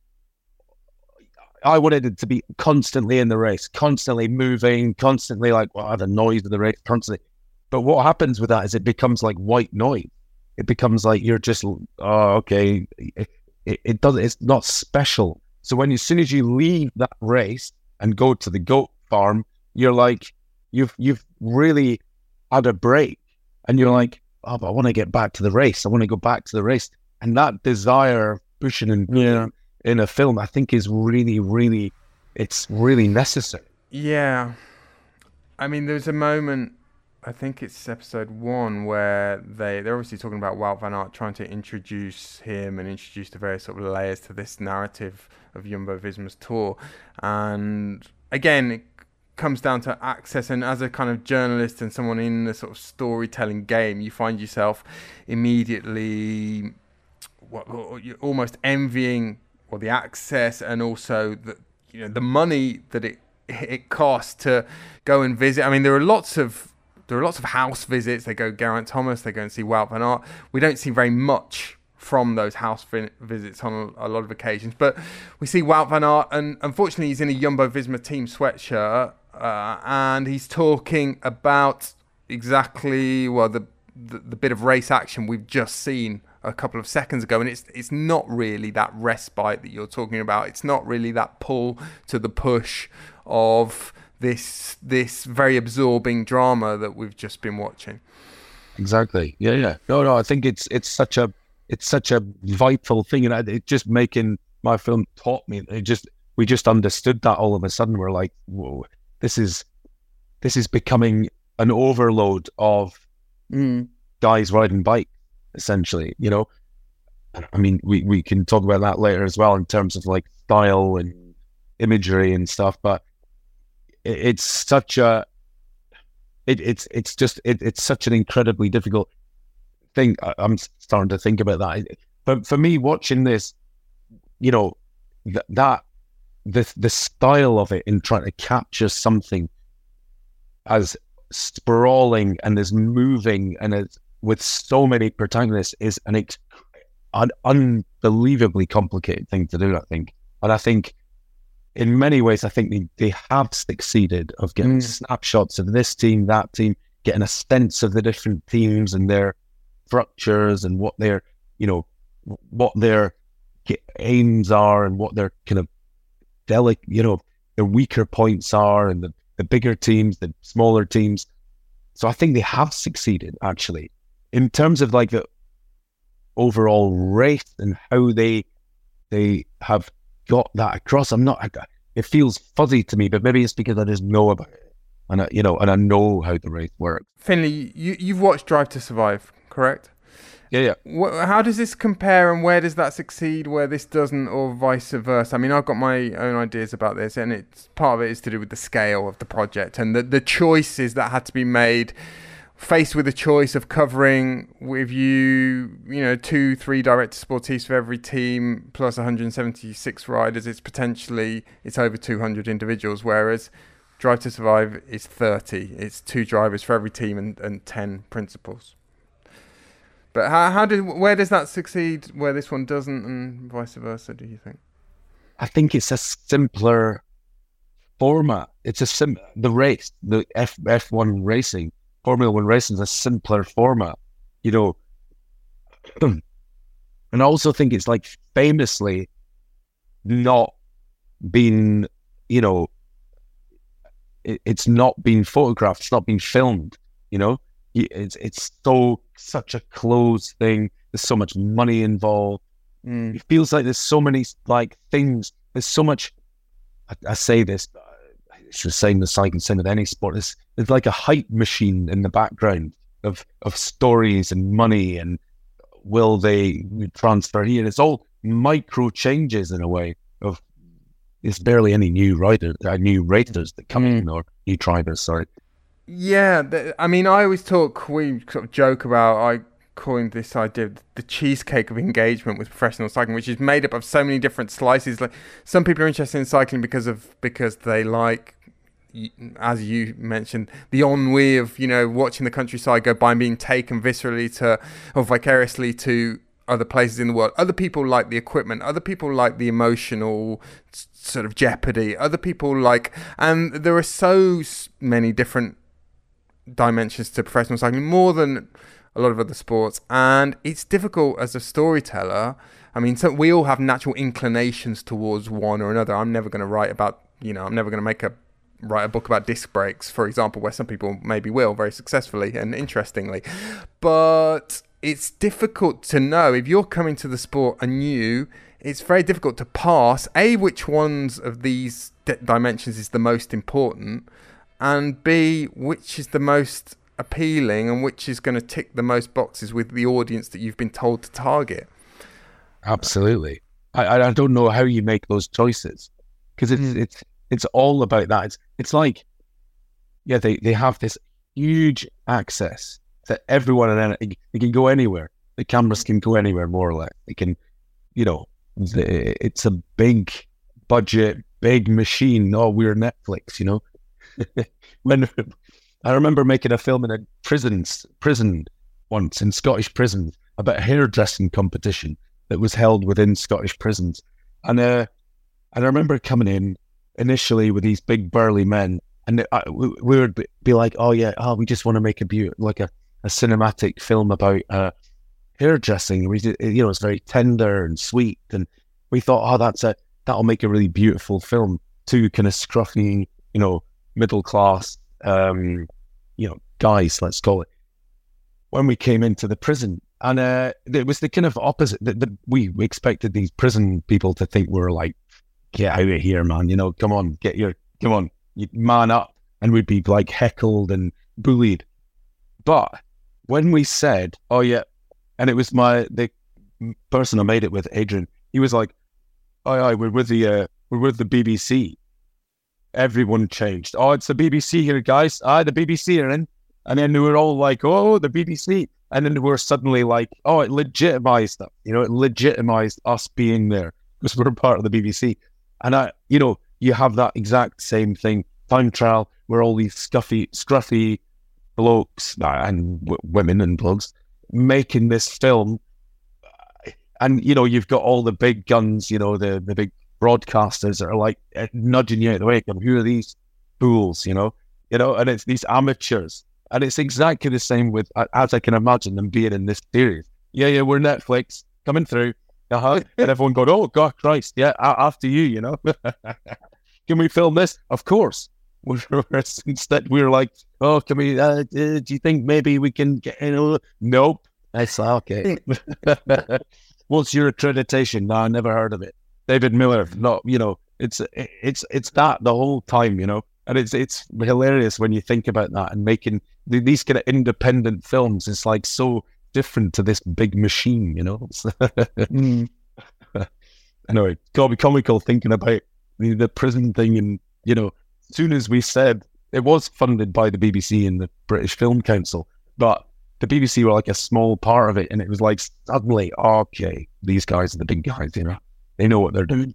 I wanted it to be constantly in the race, constantly moving, constantly like the noise of the race, constantly. But what happens with that is it becomes like white noise. It becomes like you're just, okay. It's not special. So as soon as you leave that race and go to the goat farm, you're like, you've really had a break, and you're like, oh, but I want to get back to the race. I want to go back to the race. And that desire pushing in a film, I think is really, really, it's really necessary. Yeah. I mean, there's a moment, I think it's episode 1, where they're obviously talking about Wout van Aert, trying to introduce him and introduce the various sort of layers to this narrative of Jumbo-Visma's tour. And again, it comes down to access, and as a kind of journalist and someone in the sort of storytelling game, you find yourself immediately you're almost envying the access, and also the money that it costs to go and visit. I mean, there are lots of house visits. They go Geraint Thomas, they go and see Wout van Aert. We don't see very much from those house visits on a lot of occasions, but we see Wout van Aert, and unfortunately he's in a Jumbo-Visma team sweatshirt, and he's talking about exactly the bit of race action we've just seen a couple of seconds ago, and it's not really that respite that you're talking about. It's not really that pull to the push of this very absorbing drama that we've just been watching. Exactly. Yeah. No. I think it's such a vital thing, and it just making my film taught me. We just understood that all of a sudden. We're like, whoa, this is becoming an overload of guys riding bikes, essentially. I mean, we can talk about that later as well in terms of like style and imagery and stuff, but it's such a it's such an incredibly difficult thing. I'm starting to think about that. But for me, watching this, the style of it in trying to capture something as sprawling and as moving and as with so many protagonists is an unbelievably complicated thing to do, I think. And I think in many ways, I think they have succeeded of getting snapshots of this team, that team, getting a sense of the different teams and their structures and what their aims are and what their kind of their weaker points are, and the bigger teams, the smaller teams. So I think they have succeeded, actually, in terms of like the overall race and how they have got that across. It feels fuzzy to me, but maybe it's because I just know about it, and I know how the race works. Finley, you've watched Drive to Survive, correct? Yeah. How does this compare, and where does that succeed, where this doesn't, or vice versa? I mean, I've got my own ideas about this, and it's part of it is to do with the scale of the project and the choices that had to be made. Faced with the choice of covering with 2-3 direct sportifs for every team plus 176 riders, it's over 200 individuals, whereas Drive to Survive is 30. It's 2 drivers for every team and 10 principals. But where does that succeed where this one doesn't, and vice versa, do you think? I think it's a simpler format. It's the race, the F1 racing, Formula One racing is a simpler format, And I also think it's like famously not been, it's not been photographed, it's not been filmed, It's such a closed thing. There's so much money involved. It feels like there's so many like things. There's so much. I say this. It's the same with cycling, same with any sport. It's like a hype machine in the background of stories and money and will they transfer here. It's all micro changes in a way. There's barely any new racers that come in, or new drivers. Sorry. Yeah, I mean, I always we sort of joke about, I coined this idea of the cheesecake of engagement with professional cycling, which is made up of so many different slices. Like, some people are interested in cycling because they like, as you mentioned, the ennui of, watching the countryside go by and being taken viscerally or vicariously to other places in the world. Other people like the equipment. Other people like the emotional sort of jeopardy. Other people and there are so many different dimensions to professional cycling, more than a lot of other sports, and it's difficult as a storyteller. I mean, so we all have natural inclinations towards one or another. I'm never going to write about, I'm never going to write a book about disc brakes, for example, where some people maybe will very successfully and interestingly, but it's difficult to know if you're coming to the sport anew. It's very difficult to pass which ones of these dimensions is the most important, and B, which is the most appealing and which is going to tick the most boxes with the audience that you've been told to target. Absolutely. I don't know how you make those choices, because it's all about that. It's like, they have this huge access to everyone, and they can go anywhere. The cameras can go anywhere, more or less. They can, it's a big budget, big machine. Oh, we're Netflix, When I remember making a film in a prison once, in Scottish prisons, about a hairdressing competition that was held within Scottish prisons. And I remember coming in initially with these big burly men, and we would be like, we just want to make a cinematic film about hairdressing. It's very tender and sweet, and we thought, that'll make a really beautiful film. 2 kind of scruffy, middle class, guys, let's call it. When we came into the prison, and it was the kind of opposite. We expected these prison people to think we were like, get out of here, man. Come on, you man up, and we'd be like heckled and bullied. But when we said, and it was the person I made it with, Adrian, he was like, we're with the BBC. Everyone changed. Oh, it's the BBC here, guys. The BBC are in. And then we were all like, oh, the BBC. And then we were suddenly like, oh, it legitimized them. It legitimized us being there because we're part of the BBC. And you have that exact same thing. Time trial, where all these scruffy blokes and women and blokes making this film. And, you've got all the big guns, the big broadcasters that are like nudging you out of the way. Who are these fools? And it's these amateurs, and it's exactly the same with, as I can imagine them being in this series. We're Netflix coming through, and everyone going, oh God Christ, after you, Can we film this? Of course. Whereas instead we were like, oh, can we, do you think maybe we can get in? Nope. I said, okay. What's your accreditation? No, I never heard of it. David Miller. No, it's that the whole time, and it's hilarious when you think about that and making these kind of independent films. It's like so different to this big machine, Anyway, it's got to be comical thinking about the prison thing, and as soon as we said it was funded by the BBC and the British Film Council, but the BBC were like a small part of it, and it was like suddenly, okay, these guys are the big guys, they know what they're doing.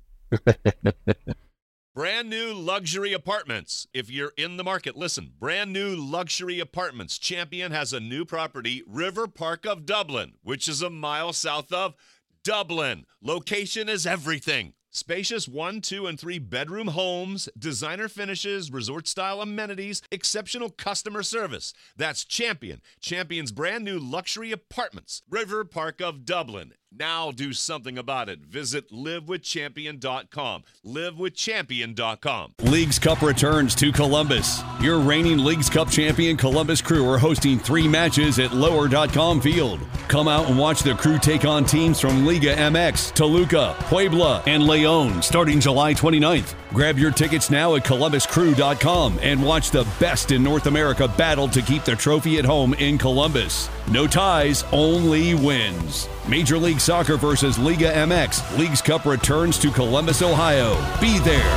Brand new luxury apartments. If you're in the market, listen. Brand new luxury apartments. Champion has a new property, River Park of Dublin, which is a mile south of Dublin. Location is everything. Spacious 1, 2, and 3 bedroom homes, designer finishes, resort-style amenities, exceptional customer service. That's Champion. Champion's brand new luxury apartments, River Park of Dublin. Now do something about it. Visit livewithchampion.com. Livewithchampion.com. Leagues Cup returns to Columbus. Your reigning Leagues Cup champion Columbus Crew are hosting 3 matches at Lower.com Field. Come out and watch the Crew take on teams from Liga MX, Toluca, Puebla, and León starting July 29th. Grab your tickets now at columbuscrew.com and watch the best in North America battle to keep the trophy at home in Columbus. No ties, only wins. Major League Soccer versus Liga MX. Leagues Cup returns to Columbus, Ohio. Be there.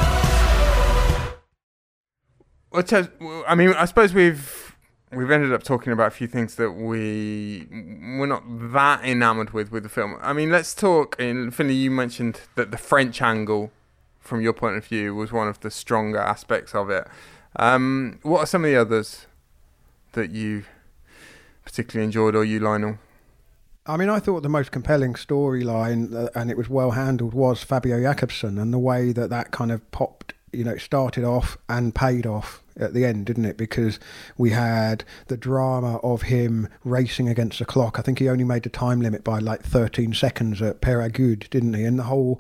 I suppose we've ended up talking about a few things that we're not that enamoured with the film. I mean, let's talk. Finley, you mentioned that the French angle, from your point of view, was one of the stronger aspects of it. What are some of the others that you particularly enjoyed, or you, Lionel? I mean, I thought the most compelling storyline, and it was well handled, was Fabio Jakobsen, and the way that kind of popped, it started off and paid off at the end, didn't it? Because we had the drama of him racing against the clock. I think he only made the time limit by like 13 seconds at Peyragudes, didn't he? And the whole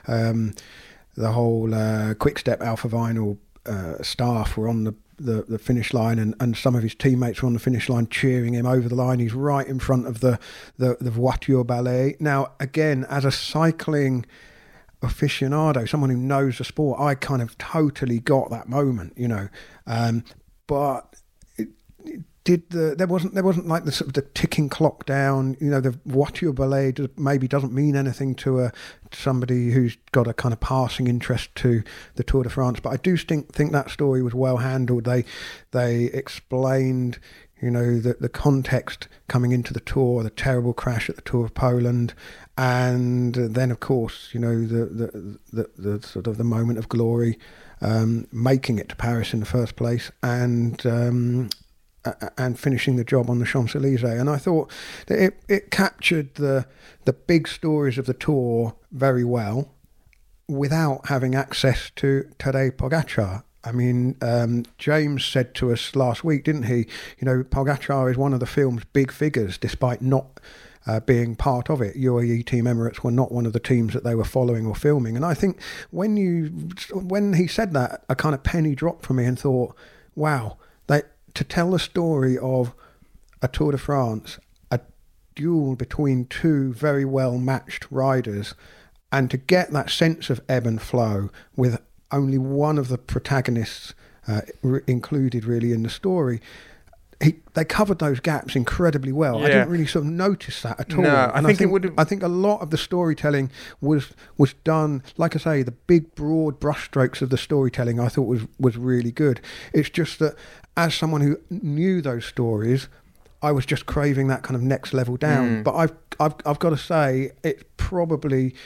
Quick Step Alpha Vinyl staff were on the finish line, and some of his teammates were on the finish line cheering him over the line. He's right in front of the Voiture Ballet. Now, again, as a cycling aficionado, someone who knows the sport, I kind of totally got that moment, but there wasn't like the sort of the ticking clock down. The Voiture Ballet maybe doesn't mean anything to somebody who's got a kind of passing interest to the Tour de France, but I do think that story was well handled. They explained the context coming into the Tour, the terrible crash at the Tour of Poland, and then of course the sort of the moment of glory, making it to Paris in the first place, and finishing the job on the Champs-Élysées. And I thought that it captured the big stories of the Tour very well without having access to Tadej Pogačar. I mean, James said to us last week, didn't he? Pogačar is one of the film's big figures, despite not being part of it. UAE Team Emirates were not one of the teams that they were following or filming. And I think when he said that, a kind of penny dropped for me and thought, wow, to tell the story of a Tour de France, a duel between 2 very well matched riders, and to get that sense of ebb and flow with only one of the protagonists included really in the story, they covered those gaps incredibly well. Yeah. I didn't really sort of notice that at all. No, I think a lot of the storytelling was done, like I say, the big broad brushstrokes of the storytelling I thought was really good. It's just that as someone who knew those stories, I was just craving that kind of next level down. But I've got to say, it's probably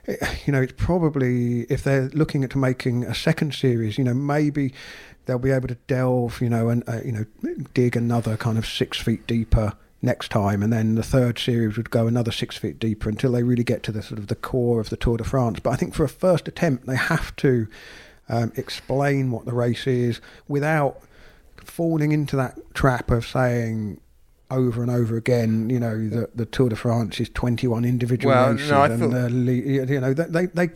if they're looking at making a second series, maybe they'll be able to delve, and dig another kind of 6 feet deeper next time, and then the third series would go another 6 feet deeper until they really get to the sort of the core of the Tour de France. But I think for a first attempt, they have to explain what the race is without falling into that trap of saying over and over again, the Tour de France is 21 individual races,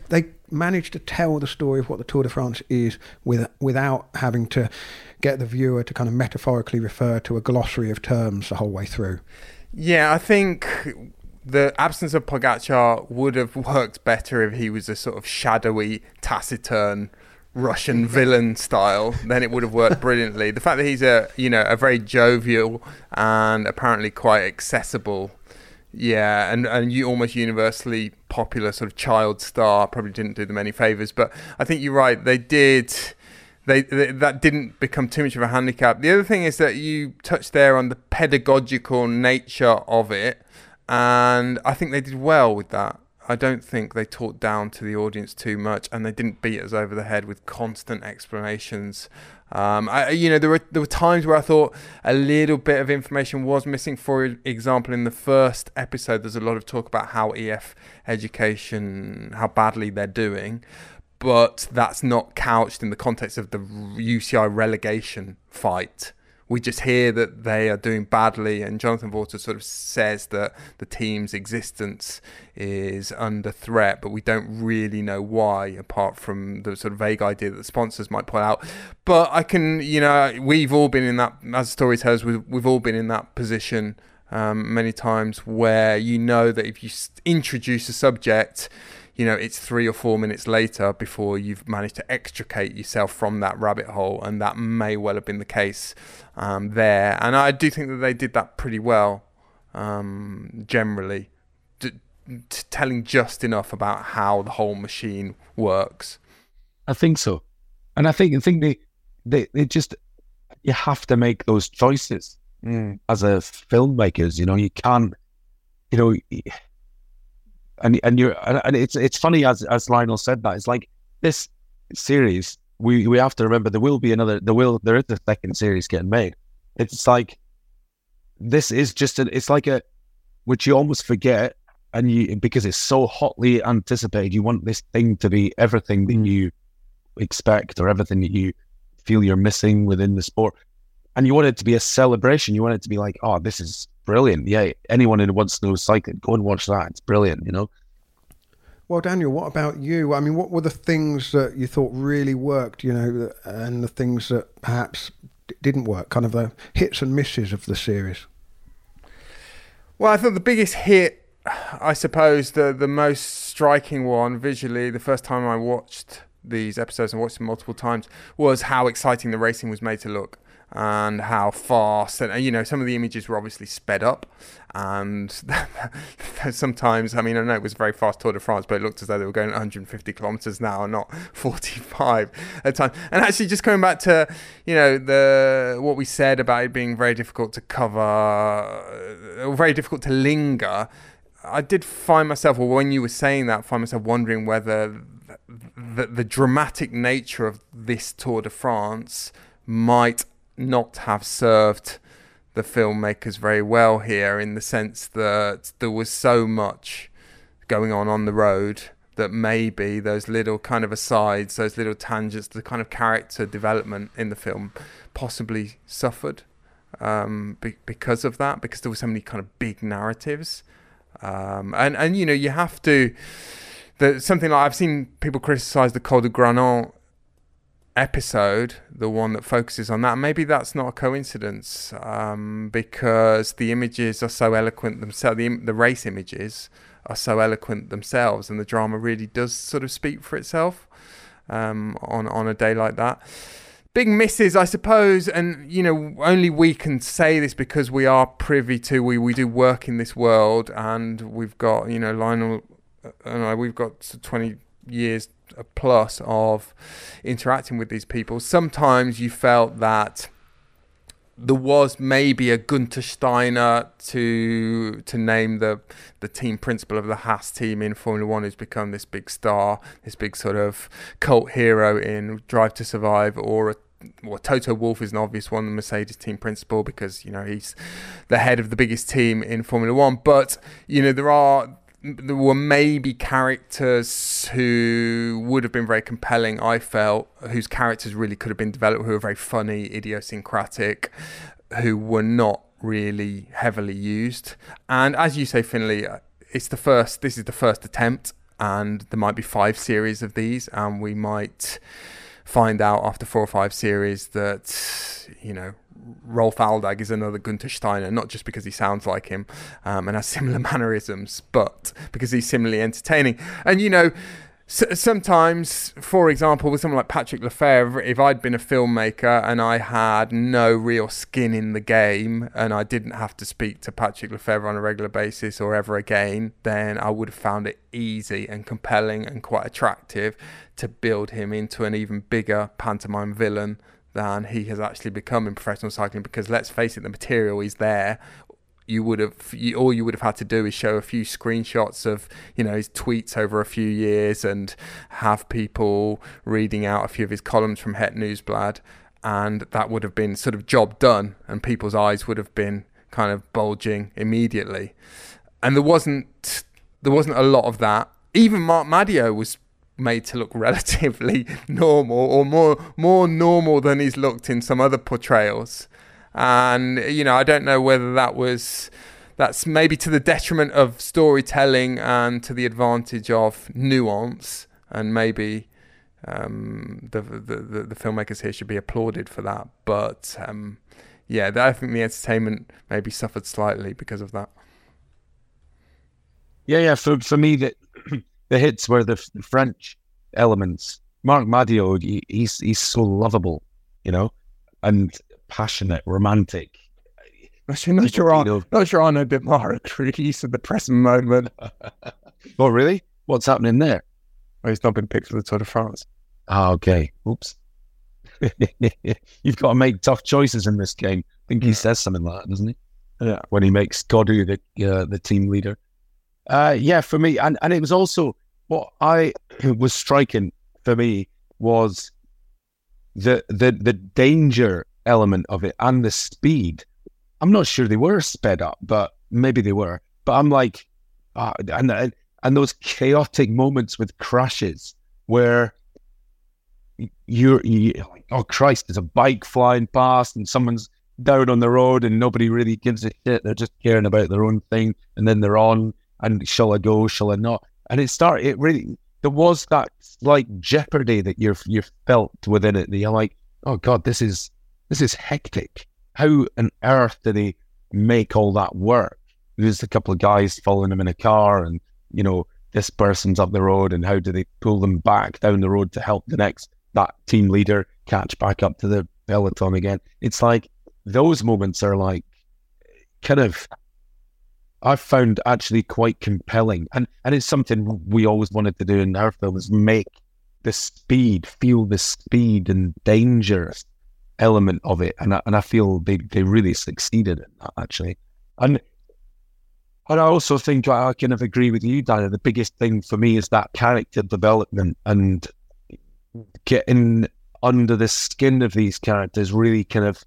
managed to tell the story of what the Tour de France is without having to get the viewer to kind of metaphorically refer to a glossary of terms the whole way through. Yeah, I think the absence of Pogacar would have worked better if he was a sort of shadowy, taciturn Russian villain style. Then it would have worked brilliantly. The fact that he's a very jovial and apparently quite accessible, and you almost universally popular sort of child star probably didn't do them any favors. But I think you're right. They that didn't become too much of a handicap. The other thing is that you touched there on the pedagogical nature of it, and I think they did well with that. I don't think they talked down to the audience too much, and they didn't beat us over the head with constant explanations. There were times where I thought a little bit of information was missing. For example, in the first episode, there's a lot of talk about how EF education, how badly they're doing, but that's not couched in the context of the UCI relegation fight. We just hear that they are doing badly, and Jonathan Vaughters sort of says that the team's existence is under threat, but we don't really know why, apart from the sort of vague idea that the sponsors might pull out. But I can, we've all been in that, as storytellers, we've all been in that position many times where that if you introduce a subject, it's 3 or 4 minutes later before you've managed to extricate yourself from that rabbit hole, and that may well have been the case there. And I do think that they did that pretty well, generally, telling just enough about how the whole machine works. I think so, and I think they just, you have to make those choices as a filmmakers. You can't, And it's funny as Lionel said that, it's like this series, we have to remember there is a second series getting made. It's like, this is just it's like which you almost forget, and because it's so hotly anticipated, you want this thing to be everything that you expect, or everything that you feel you're missing within the sport, and you want it to be a celebration. You want it to be like, oh, this is brilliant. Yeah, anyone who wants to know cycling, go and watch that. It's brilliant, Well, Daniel, what about you? I mean, what were the things that you thought really worked, and the things that perhaps didn't work, kind of the hits and misses of the series? Well, I thought the biggest hit, I suppose, the most striking one visually, the first time I watched these episodes and watched them multiple times, was how exciting the racing was made to look. And how fast, and some of the images were obviously sped up, and sometimes, I know it was a very fast Tour de France, but it looked as though they were going 150 kilometers an hour, not 45 at a time. And actually, just coming back to what we said about it being very difficult to cover, or very difficult to linger, I did find myself, or when you were saying that, find myself wondering whether the dramatic nature of this Tour de France might not have served the filmmakers very well here, in the sense that there was so much going on the road that maybe those little kind of asides, those little tangents, the kind of character development in the film possibly suffered because of that, because there were so many kind of big narratives. And you have to, something like, I've seen people criticize the Col de Granon episode, the one that focuses on that. Maybe that's not a coincidence, because the images are so eloquent themselves. The race images are so eloquent themselves, and the drama really does sort of speak for itself on a day like that. Big misses, I suppose, and only we can say this because we are privy to, we do work in this world, and we've got Lionel and I, we've got 20 years plus of interacting with these people. Sometimes you felt that there was maybe a Gunther Steiner, to name the team principal of the Haas team in Formula One, who's become this big star, this big sort of cult hero in Drive to Survive, or Toto Wolff is an obvious one, the Mercedes team principal, because he's the head of the biggest team in Formula One. But there were maybe characters who would have been very compelling, I felt, whose characters really could have been developed, who were very funny, idiosyncratic, who were not really heavily used. And as you say, Finlay, this is the first attempt and there might be 5 series of these, and we might find out after 4 or 5 series that, you know, Rolf Aldag is another Gunther Steiner, not just because he sounds like him and has similar mannerisms, but because he's similarly entertaining. And, you know, sometimes, for example, with someone like Patrick Lefevre, if I'd been a filmmaker and I had no real skin in the game and I didn't have to speak to Patrick Lefevre on a regular basis or ever again, then I would have found it easy and compelling and quite attractive to build him into an even bigger pantomime villain than he has actually become in professional cycling, because let's face it, the material is there. All you would have had to do is show a few screenshots of, you know, his tweets over a few years and have people reading out a few of his columns from Het Nieuwsblad, and that would have been sort of job done, and people's eyes would have been kind of bulging immediately. And there wasn't a lot of that. Even Mark Madio was made to look relatively normal, or more normal than he's looked in some other portrayals. And, you know, I don't know whether that's maybe to the detriment of storytelling and to the advantage of nuance, and maybe the filmmakers here should be applauded for that. But yeah, I think the entertainment maybe suffered slightly because of that. Yeah. For me, the hits were the French elements. Mark Madio, he's so lovable, you know, and passionate, romantic. Not sure I know a bit more at Greece at the present moment. Oh, really? What's happening there? Well, he's not been picked for the Tour de France. Ah, okay. Oops. You've got to make tough choices in this game. I think he says something like that, doesn't he? Yeah. When he makes Gaudu the team leader. Yeah, for me, and it was also what I was striking for me was the danger element of it and the speed. I'm not sure they were sped up, but maybe they were. But I'm like, and those chaotic moments with crashes where you're like, oh Christ, there's a bike flying past and someone's down on the road and nobody really gives a shit. They're just caring about their own thing, and then they're on. And shall I go? Shall I not? And there was that like jeopardy that you felt within it. That you're like, oh God, this is hectic. How on earth do they make all that work? There's a couple of guys following them in a car, and you know this person's up the road, and how do they pull them back down the road to help that team leader catch back up to the peloton again? It's like those moments are like kind of, I've found actually quite compelling, and it's something we always wanted to do in our films, make feel the speed and danger element of it, and I feel they really succeeded in that, actually. And I also think I kind of agree with you, Daniel. The biggest thing for me is that character development and getting under the skin of these characters, really kind of.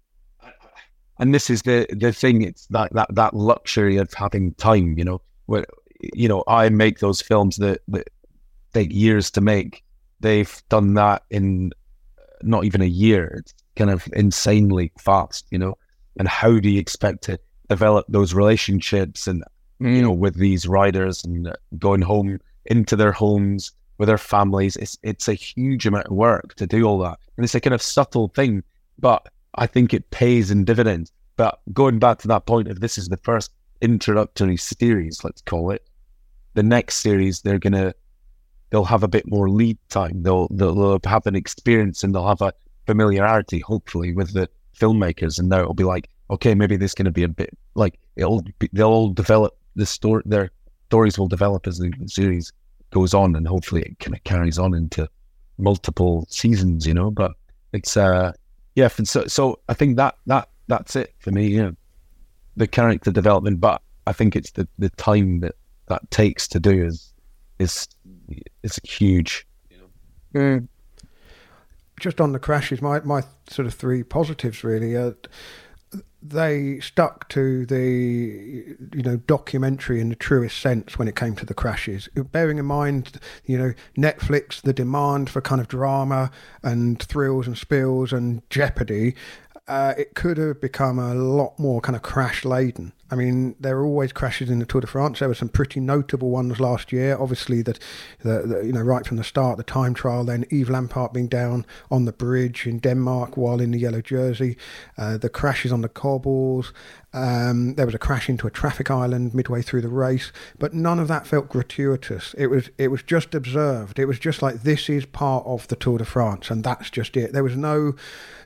And this is the thing. It's that luxury of having time. You know, where I make those films that take years to make. They've done that in not even a year. It's kind of insanely fast. You know, and how do you expect to develop those relationships and with these riders and going home into their homes with their families? It's a huge amount of work to do all that, and it's a kind of subtle thing, but I think it pays in dividends. But going back to that point, if this is the first introductory series, let's call it, the next series they'll have a bit more lead time. They'll have an experience, and they'll have a familiarity, hopefully, with the filmmakers. And now it'll be like, okay, maybe this is going to be a bit like they'll all develop the story. Their stories will develop as the series goes on, and hopefully it kind of carries on into multiple seasons. You know, but it's yeah. So I think that's it for me. You know, the character development, but I think it's the time that takes to do is huge. You know? Just on the crashes, my sort of 3 positives really. They stuck to the documentary in the truest sense when it came to the crashes. Bearing in mind, Netflix, the demand for kind of drama and thrills and spills and jeopardy, it could have become a lot more kind of crash laden. I mean, there are always crashes in the Tour de France. There were some pretty notable ones last year. Obviously, the right from the start, the time trial, then Yves Lampart being down on the bridge in Denmark while in the yellow jersey, the crashes on the cobbles. There was a crash into a traffic island midway through the race, but none of that felt gratuitous. It was just observed. It was just like, this is part of the Tour de France, and that's just it. There was no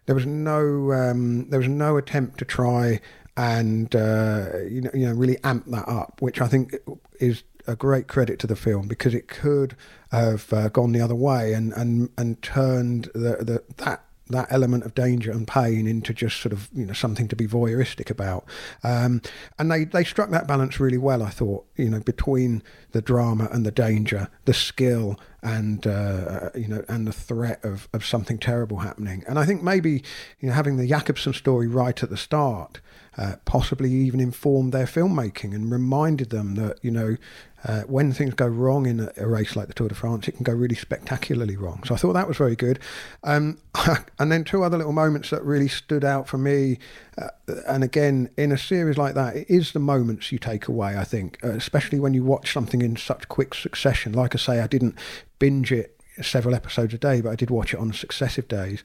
attempt to try and really amp that up, which I think is a great credit to the film, because it could have gone the other way and turned that element of danger and pain into just sort of something to be voyeuristic about, and they struck that balance really well, I thought, between the drama and the danger, the skill and and the threat of something terrible happening. And I think maybe having the Jakobsen story right at the start possibly even informed their filmmaking and reminded them that when things go wrong in a race like the Tour de France, it can go really spectacularly wrong. So I thought that was very good. And then two other little moments that really stood out for me. And again, in a series like that, it is the moments you take away, I think, especially when you watch something in such quick succession. Like I say, I didn't binge it several episodes a day, but I did watch it on successive days.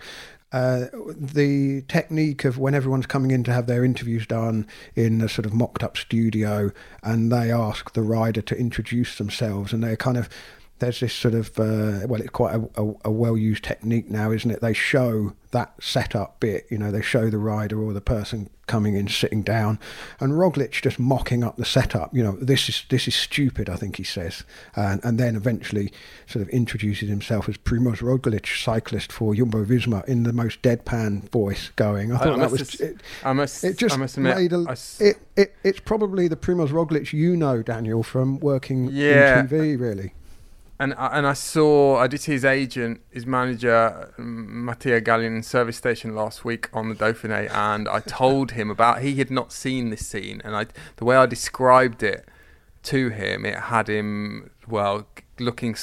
The technique of when everyone's coming in to have their interviews done in a sort of mocked up studio, and they ask the rider to introduce themselves, and they're kind of, there's this sort of, it's quite a well-used technique now, isn't it? They show that setup bit, they show the rider or the person coming in sitting down, and Roglic just mocking up the setup. This is stupid, I think he says, and then eventually sort of introduces himself as Primož Roglic, cyclist for Jumbo-Visma, in the most deadpan voice going. I thought that was it. I must admit, it's probably the Primož Roglic Daniel, from working in TV, really. And I did see his agent, his manager, Mattia Gallien, in service station last week on the Dauphiné, and I told him he had not seen this scene, and the way I described it to him, it had him, looking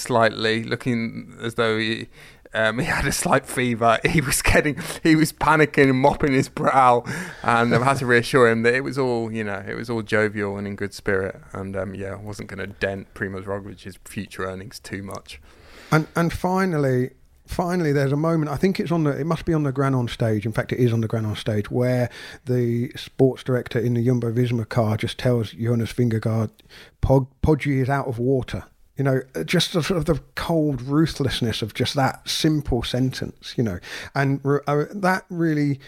as though he had a slight fever. He was panicking and mopping his brow, and I had to reassure him that it was all jovial and in good spirit, and I wasn't going to dent Primož Roglic's future earnings too much. And finally, there's a moment, I think it must be on the Granon stage. In fact, it is on the Granon stage, where the sports director in the Jumbo-Visma car just tells Jonas Vingegaard, Poggi is out of water. Just the sort of the cold ruthlessness of just that simple sentence, and that really,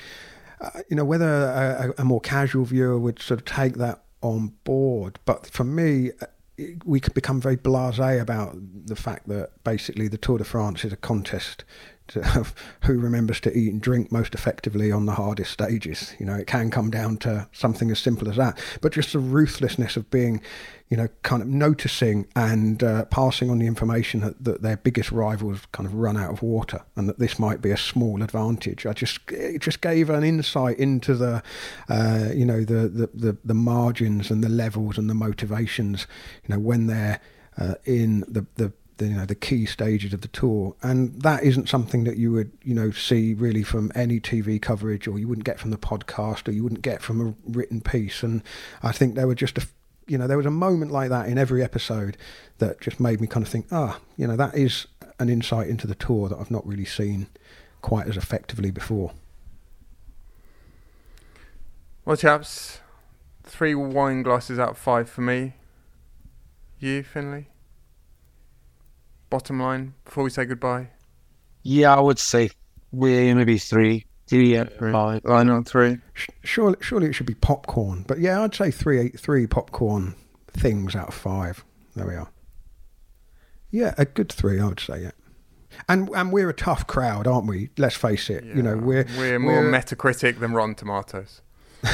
whether a more casual viewer would sort of take that on board. But for me, we could become very blasé about the fact that basically the Tour de France is a contest of who remembers to eat and drink most effectively on the hardest stages. It can come down to something as simple as that. But just the ruthlessness of being, kind of noticing and passing on the information that their biggest rivals kind of run out of water, and that this might be a small advantage. It just gave an insight into the margins and the levels and the motivations, when they're in the key stages of the tour. And that isn't something that you would see really from any TV coverage, or you wouldn't get from the podcast, or you wouldn't get from a written piece. And I think there were just there was a moment like that in every episode that just made me kind of think, that is an insight into the tour that I've not really seen quite as effectively before. Well, chaps, 3 wine glasses out of 5 for me. You, Finlay? Bottom line, before we say goodbye? Yeah, I would say maybe 3. 5. I know 3. Surely it should be popcorn. But yeah, I'd say 3 popcorn things out of 5. There we are. Yeah, a good 3, I would say, yeah. And we're a tough crowd, aren't we? Let's face it. Yeah. We're more Metacritic than Rotten Tomatoes.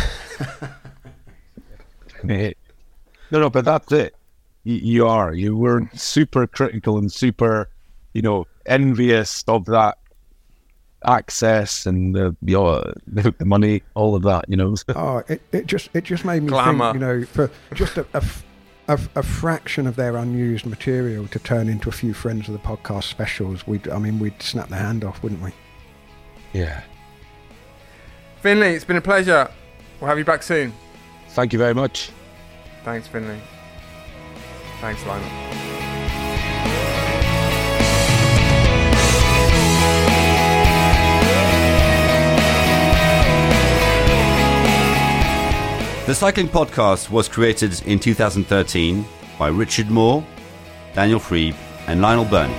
No, but that's it. You are. You were super critical and super, envious of that access and the money, all of that. It just made me glamour. Think, for just a fraction of their unused material to turn into a few Friends of the Podcast specials, we'd snap their hand off, wouldn't we? Yeah. Finlay, it's been a pleasure. We'll have you back soon. Thank you very much. Thanks, Finley. Thanks, Lionel. The Cycling Podcast was created in 2013 by Richard Moore, Daniel Friebe, and Lionel Byrne.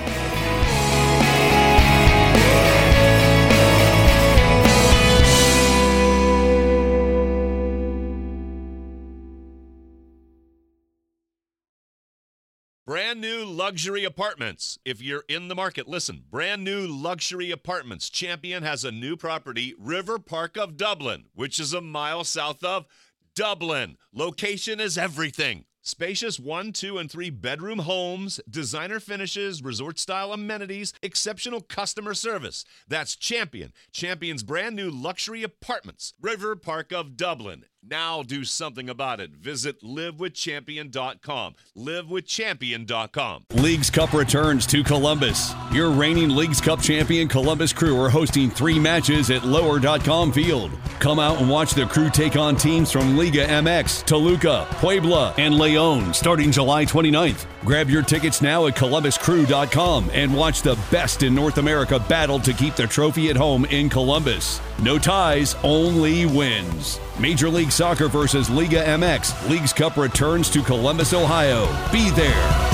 Brand new luxury apartments. If you're in the market, listen. Brand new luxury apartments. Champion has a new property, River Park of Dublin, which is a mile south of Dublin. Location is everything. Spacious 1, 2, and 3 bedroom homes, designer finishes, resort-style amenities, exceptional customer service. That's Champion. Champion's brand new luxury apartments, River Park of Dublin. Now do something about it. Visit livewithchampion.com. Livewithchampion.com. Leagues Cup returns to Columbus. Your reigning Leagues Cup champion Columbus Crew are hosting 3 matches at lower.com field. Come out and watch the Crew take on teams from Liga MX, Toluca, Puebla, and León starting July 29th. Grab your tickets now at columbuscrew.com and watch the best in North America battle to keep the trophy at home in Columbus. No ties, only wins. Major League Soccer versus Liga MX. Leagues Cup returns to Columbus, Ohio. Be there.